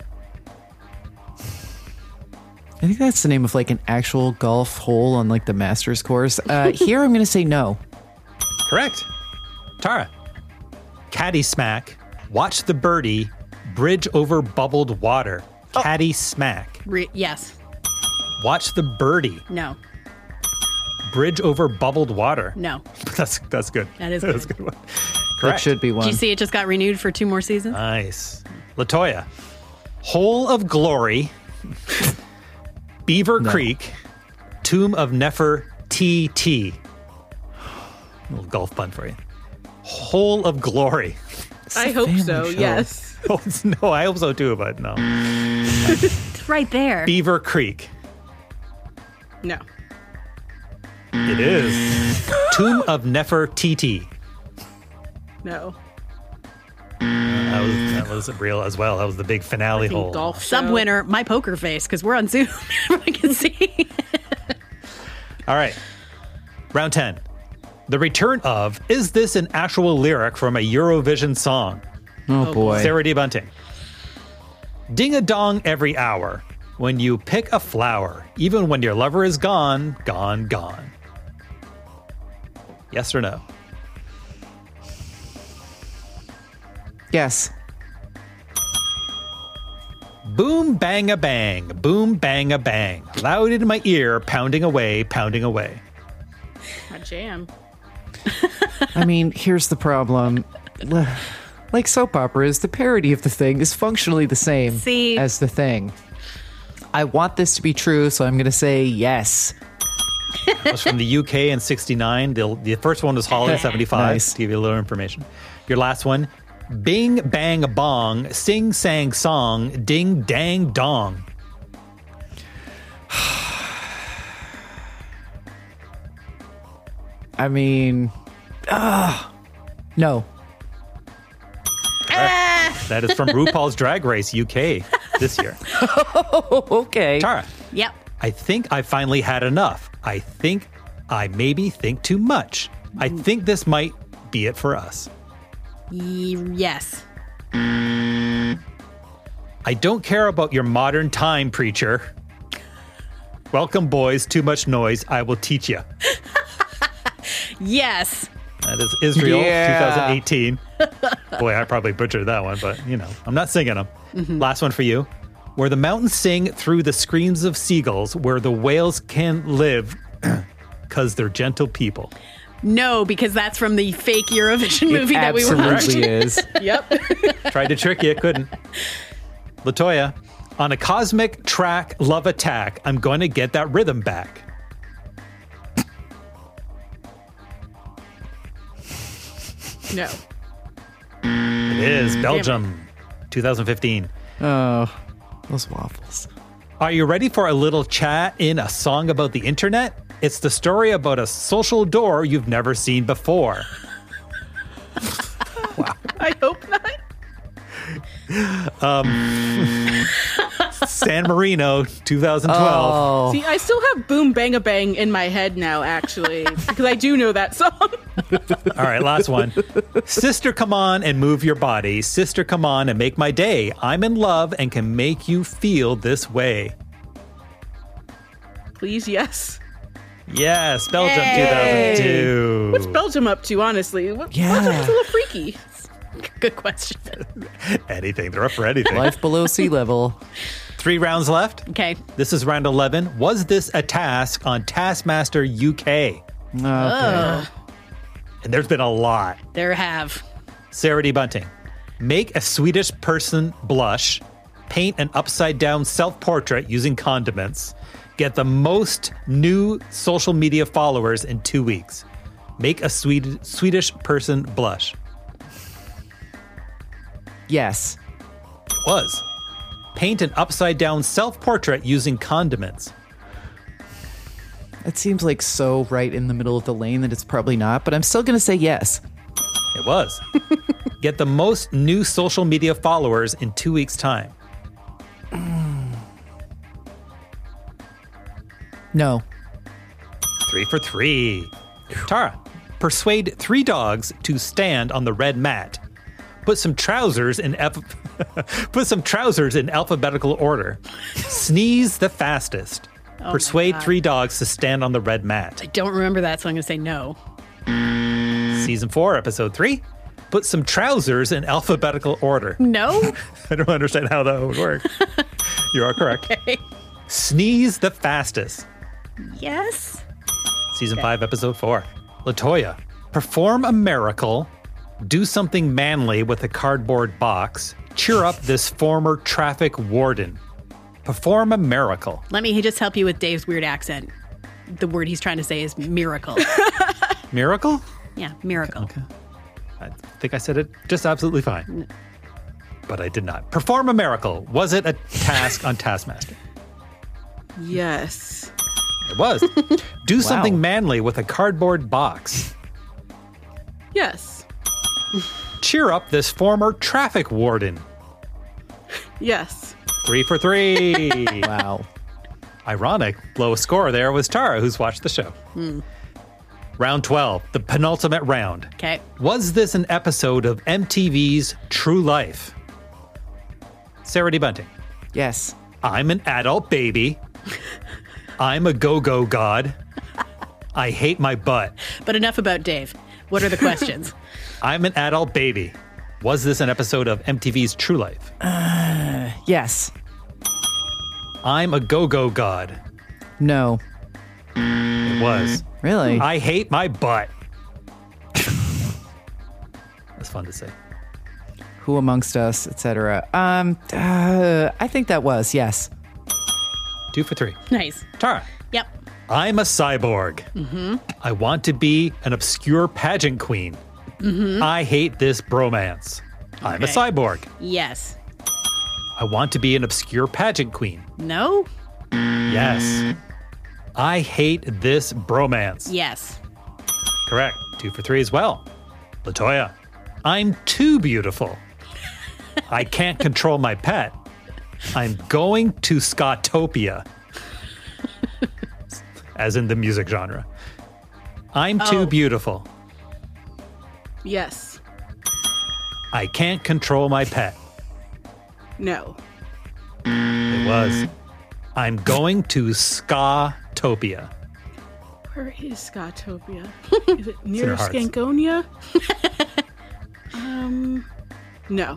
I think that's the name of like an actual golf hole on like the Masters course. Here I'm going to say no.
Correct. Tara. Caddy smack. Watch the birdie. Bridge over bubbled water. Caddy smack.
Yes.
Watch the birdie.
No.
Bridge over bubbled water.
No.
That's good.
That is
That's
good.
a good one.
That
Correct.
should be one.
Did you see it just got renewed for 2 more seasons?
Nice. LaToya. Hole of Glory. Beaver Creek. Tomb of Nefer TT. Little golf pun for you. Hole of Glory.
I hope so, yes.
Oh, no, I hope so too, but no.
It's right there.
Beaver Creek.
No.
It is. Tomb of Nefer TT.
No.
That was real as well. That was the big finale hole.
Golf
Sub
show.
winner, my poker face, because we're on Zoom. Everyone can see.
All right. Round 10. The return of, is this an actual lyric from a Eurovision song?
Oh boy.
Sarah D. Bunting. Ding a dong every hour. When you pick a flower, even when your lover is gone, gone, gone. Yes or no?
Yes.
Boom, bang, a bang. Boom, bang, a bang. Loud in my ear, pounding away, pounding away.
A jam.
I mean, here's the problem. Like soap operas, the parody of the thing is functionally the same as the thing. I want this to be true, so I'm going to say yes.
It was from the UK in 69. The first one was Holland 75.
Nice.
To give you a little information. Your last one. Bing, bang, bong. Sing, sang, song. Ding, dang, dong.
I mean, no.
That is from RuPaul's Drag Race UK this year.
Okay.
Tara.
Yep.
I think I finally had enough. I think I maybe think too much. I think this might be it for us.
Yes.
I don't care about your modern time, preacher. Welcome, boys. Too much noise. I will teach you.
Yes.
That is Israel,
Yeah.
2018. Boy, I probably butchered that one, but you know, I'm not singing them. Last one for you. Where the mountains sing through the screams of seagulls, where the whales can live because they're gentle people.
No, because that's from the fake Eurovision movie that we watched.
Absolutely is.
Yep.
Tried to trick you, couldn't. LaToya, on a cosmic track love attack, I'm going to get that rhythm back.
No.
It is Belgium, 2015.
Oh, those waffles.
Are you ready for a little chat in a song about the internet? It's the story about a social door you've never seen before.
I hope not.
San Marino, 2012.
Oh.
See, I still have Boom Bang a Bang in my head now, actually, because I do know that song.
All right, last one. Sister, come on and move your body. Sister, come on and make my day. I'm in love and can make you feel this way.
Please, yes.
Yes, Belgium 2002.
What's Belgium up to, honestly? Belgium's a little freaky.
Good question.
Anything. They're up for anything.
Life below sea level.
3 rounds left.
Okay.
This is round 11. Was this a task on Taskmaster UK?
Okay.
Oh,
And there's been a lot.
there have.
Sarah D. Bunting. Make a Swedish person blush. Paint an upside-down self-portrait using condiments. Get the most new social media followers in 2 weeks. Make a Swedish person blush.
Yes.
Was. Paint an upside-down self-portrait using condiments.
It seems like so right in the middle of the lane that it's probably not, but I'm still going to say yes.
It was. Get the most new social media followers in 2 weeks' time.
No.
3 for 3. Tara, persuade 3 dogs to stand on the red mat. Put some trousers in alphabetical order. Sneeze the fastest.
Oh
Persuade
my God.
3 dogs to stand on the red mat.
I don't remember that, so I'm going to say no.
Season 4, episode 3. Put some trousers in alphabetical order.
No?
I don't understand how that would work. You are correct.
Okay.
Sneeze the fastest.
Yes.
Season 5, episode 4. LaToya, perform a miracle. Do something manly with a cardboard box. Cheer up this former traffic warden. Perform a miracle.
Let me just help you with Dave's weird accent. The word he's trying to say is miracle.
Miracle?
Yeah, miracle.
Okay. I think I said it just absolutely fine. But I did not. Perform a miracle. Was it a task on Taskmaster?
Yes.
It was. Do something manly with a cardboard box.
Yes.
Cheer up this former traffic warden.
Yes.
3 for 3.
Wow.
Ironic. Lowest score there was Tara, who's watched the show. Round 12, the penultimate round.
Okay.
Was this an episode of MTV's True Life? Sarah D. Bunting.
Yes.
I'm an adult baby. I'm a go-go god. I hate my butt.
But enough about Dave. What are the questions?
I'm an adult baby. Was this an episode of MTV's True Life?
Yes.
I'm a go-go god.
No.
It was.
Really?
I hate my butt. That's fun to say.
Who amongst us, etc. I think that was, yes.
2 for 3.
Nice.
Tara.
Yep.
I'm a cyborg. I want to be an obscure pageant queen. I hate this bromance. I'm a
Okay.
cyborg.
Yes.
I want to be an obscure pageant queen.
No?
Yes. I hate this bromance.
Yes.
Correct. 2 for 3 as well. LaToya. I'm too beautiful. I can't control my pet. I'm going to Scotopia. As in the music genre. I'm too beautiful.
Yes.
I can't control my pet.
No.
It was. I'm going to Scotopia.
Where is Scotopia? Is it
in
near
our hearts.
Skankonia? No.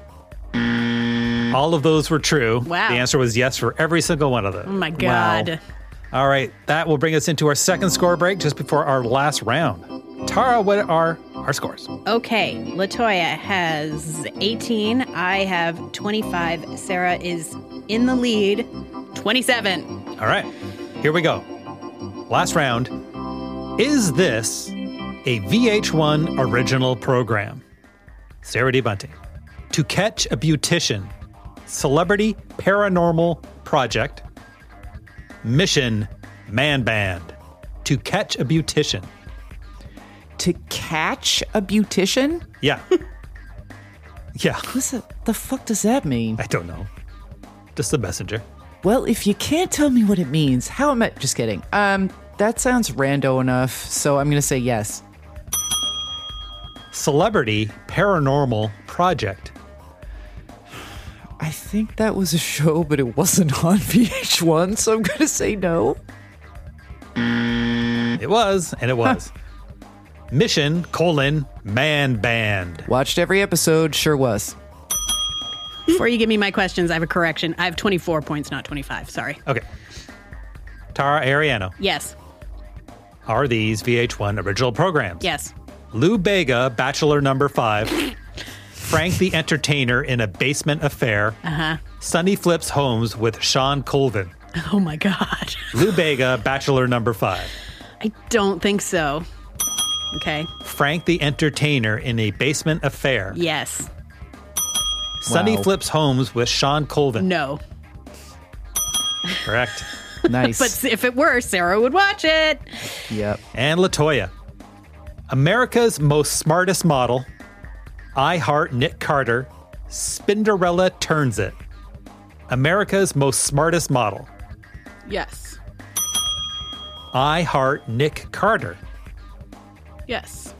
All of those were true.
Wow.
The answer was yes for every single one of them.
Oh my God.
All right, that will bring us into our second score break just before our last round. Tara, what are our scores?
Okay. LaToya has 18. I have 25. Sarah is in the lead. 27.
All right, here we go. Last round. Is this a VH1 original program? Sarah D. Bunting. To Catch a Beautician. Celebrity Paranormal Project. Mission Man Band. To Catch a Beautician.
To catch a beautician?
Yeah. Yeah.
The fuck does that mean?
I don't know. Just the messenger.
Well, if you can't tell me what it means, how am I... Just kidding. That sounds rando enough, so I'm going to say yes.
Celebrity Paranormal Project.
I think that was a show, but it wasn't on VH1, so I'm going to say no.
It was, and it was. Mission, Man Band.
Watched every episode, sure was.
Before you give me my questions, I have a correction. I have 24 points, not 25. Sorry.
Okay. Tara Ariano.
Yes.
Are these VH1 original programs?
Yes.
Lou Bega, Bachelor Number 5. Frank the Entertainer in a Basement Affair.
Uh-huh.
Sonny Flips Homes with Sean Colvin.
Oh, my God.
Lou Bega, Bachelor Number 5.
I don't think so. Okay.
Frank the Entertainer in a Basement Affair.
Yes.
Sonny Flips Homes with Sean Colvin.
No.
Correct.
Nice.
But if it were, Sarah would watch it.
Yep.
And LaToya. America's Most Smartest Model. I Heart Nick Carter. Spinderella Turns It. America's Most Smartest Model.
Yes.
I Heart Nick Carter.
Yes.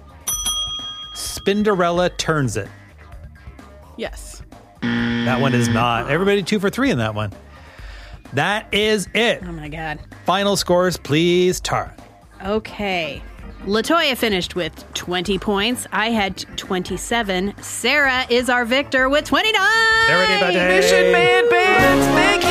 Spinderella Turns It.
Yes.
That one is not. Everybody 2 for 3 in that one. That is it.
Oh, my God.
Final scores, please, Tara.
Okay. LaToya finished with 20 points. I had 27. Sarah is our victor with 29.
Mission Man Bands, thank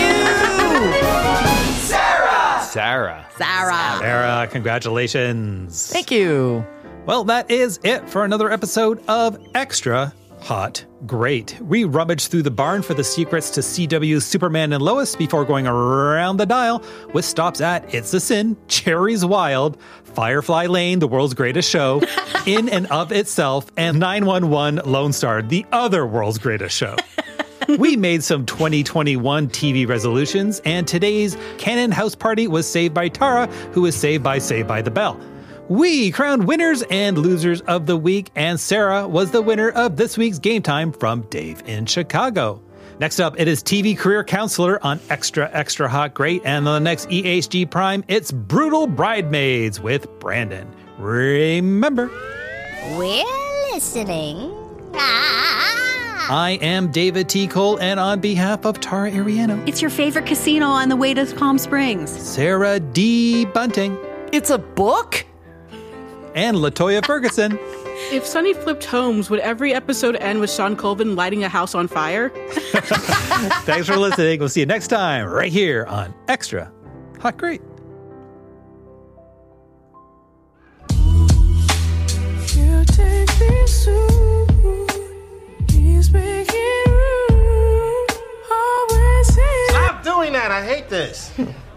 you!
Sarah.
Sarah, congratulations.
Thank you.
Well, that is it for another episode of Extra Hot Great. We rummaged through the barn for the secrets to CW's Superman and Lois before going around the dial with stops at It's a Sin, Cherry's Wild, Firefly Lane, the world's greatest show, In and of Itself, and 911 Lone Star, the other world's greatest show. We made some 2021 TV resolutions, and today's Canon House Party was saved by Tara, who was saved by the Bell. We crowned winners and losers of the week, and Sarah was the winner of this week's Game Time from Dave in Chicago. Next up, it is TV Career Counselor on Extra Hot Great, and on the next EHG Prime, it's Brutal Bridesmaids with Brandon. Remember,
we're listening.
I am David T. Cole, and on behalf of Tara Ariano,
it's your favorite casino on the way to Palm Springs,
Sarah D. Bunting.
It's a book?
And LaToya Ferguson.
If Sonny Flipped Homes, would every episode end with Sean Colvin lighting a house on fire?
Thanks for listening. We'll see you next time right here on Extra Hot Great.
You take me soon. He's making room. Always
Stop doing that. I hate this.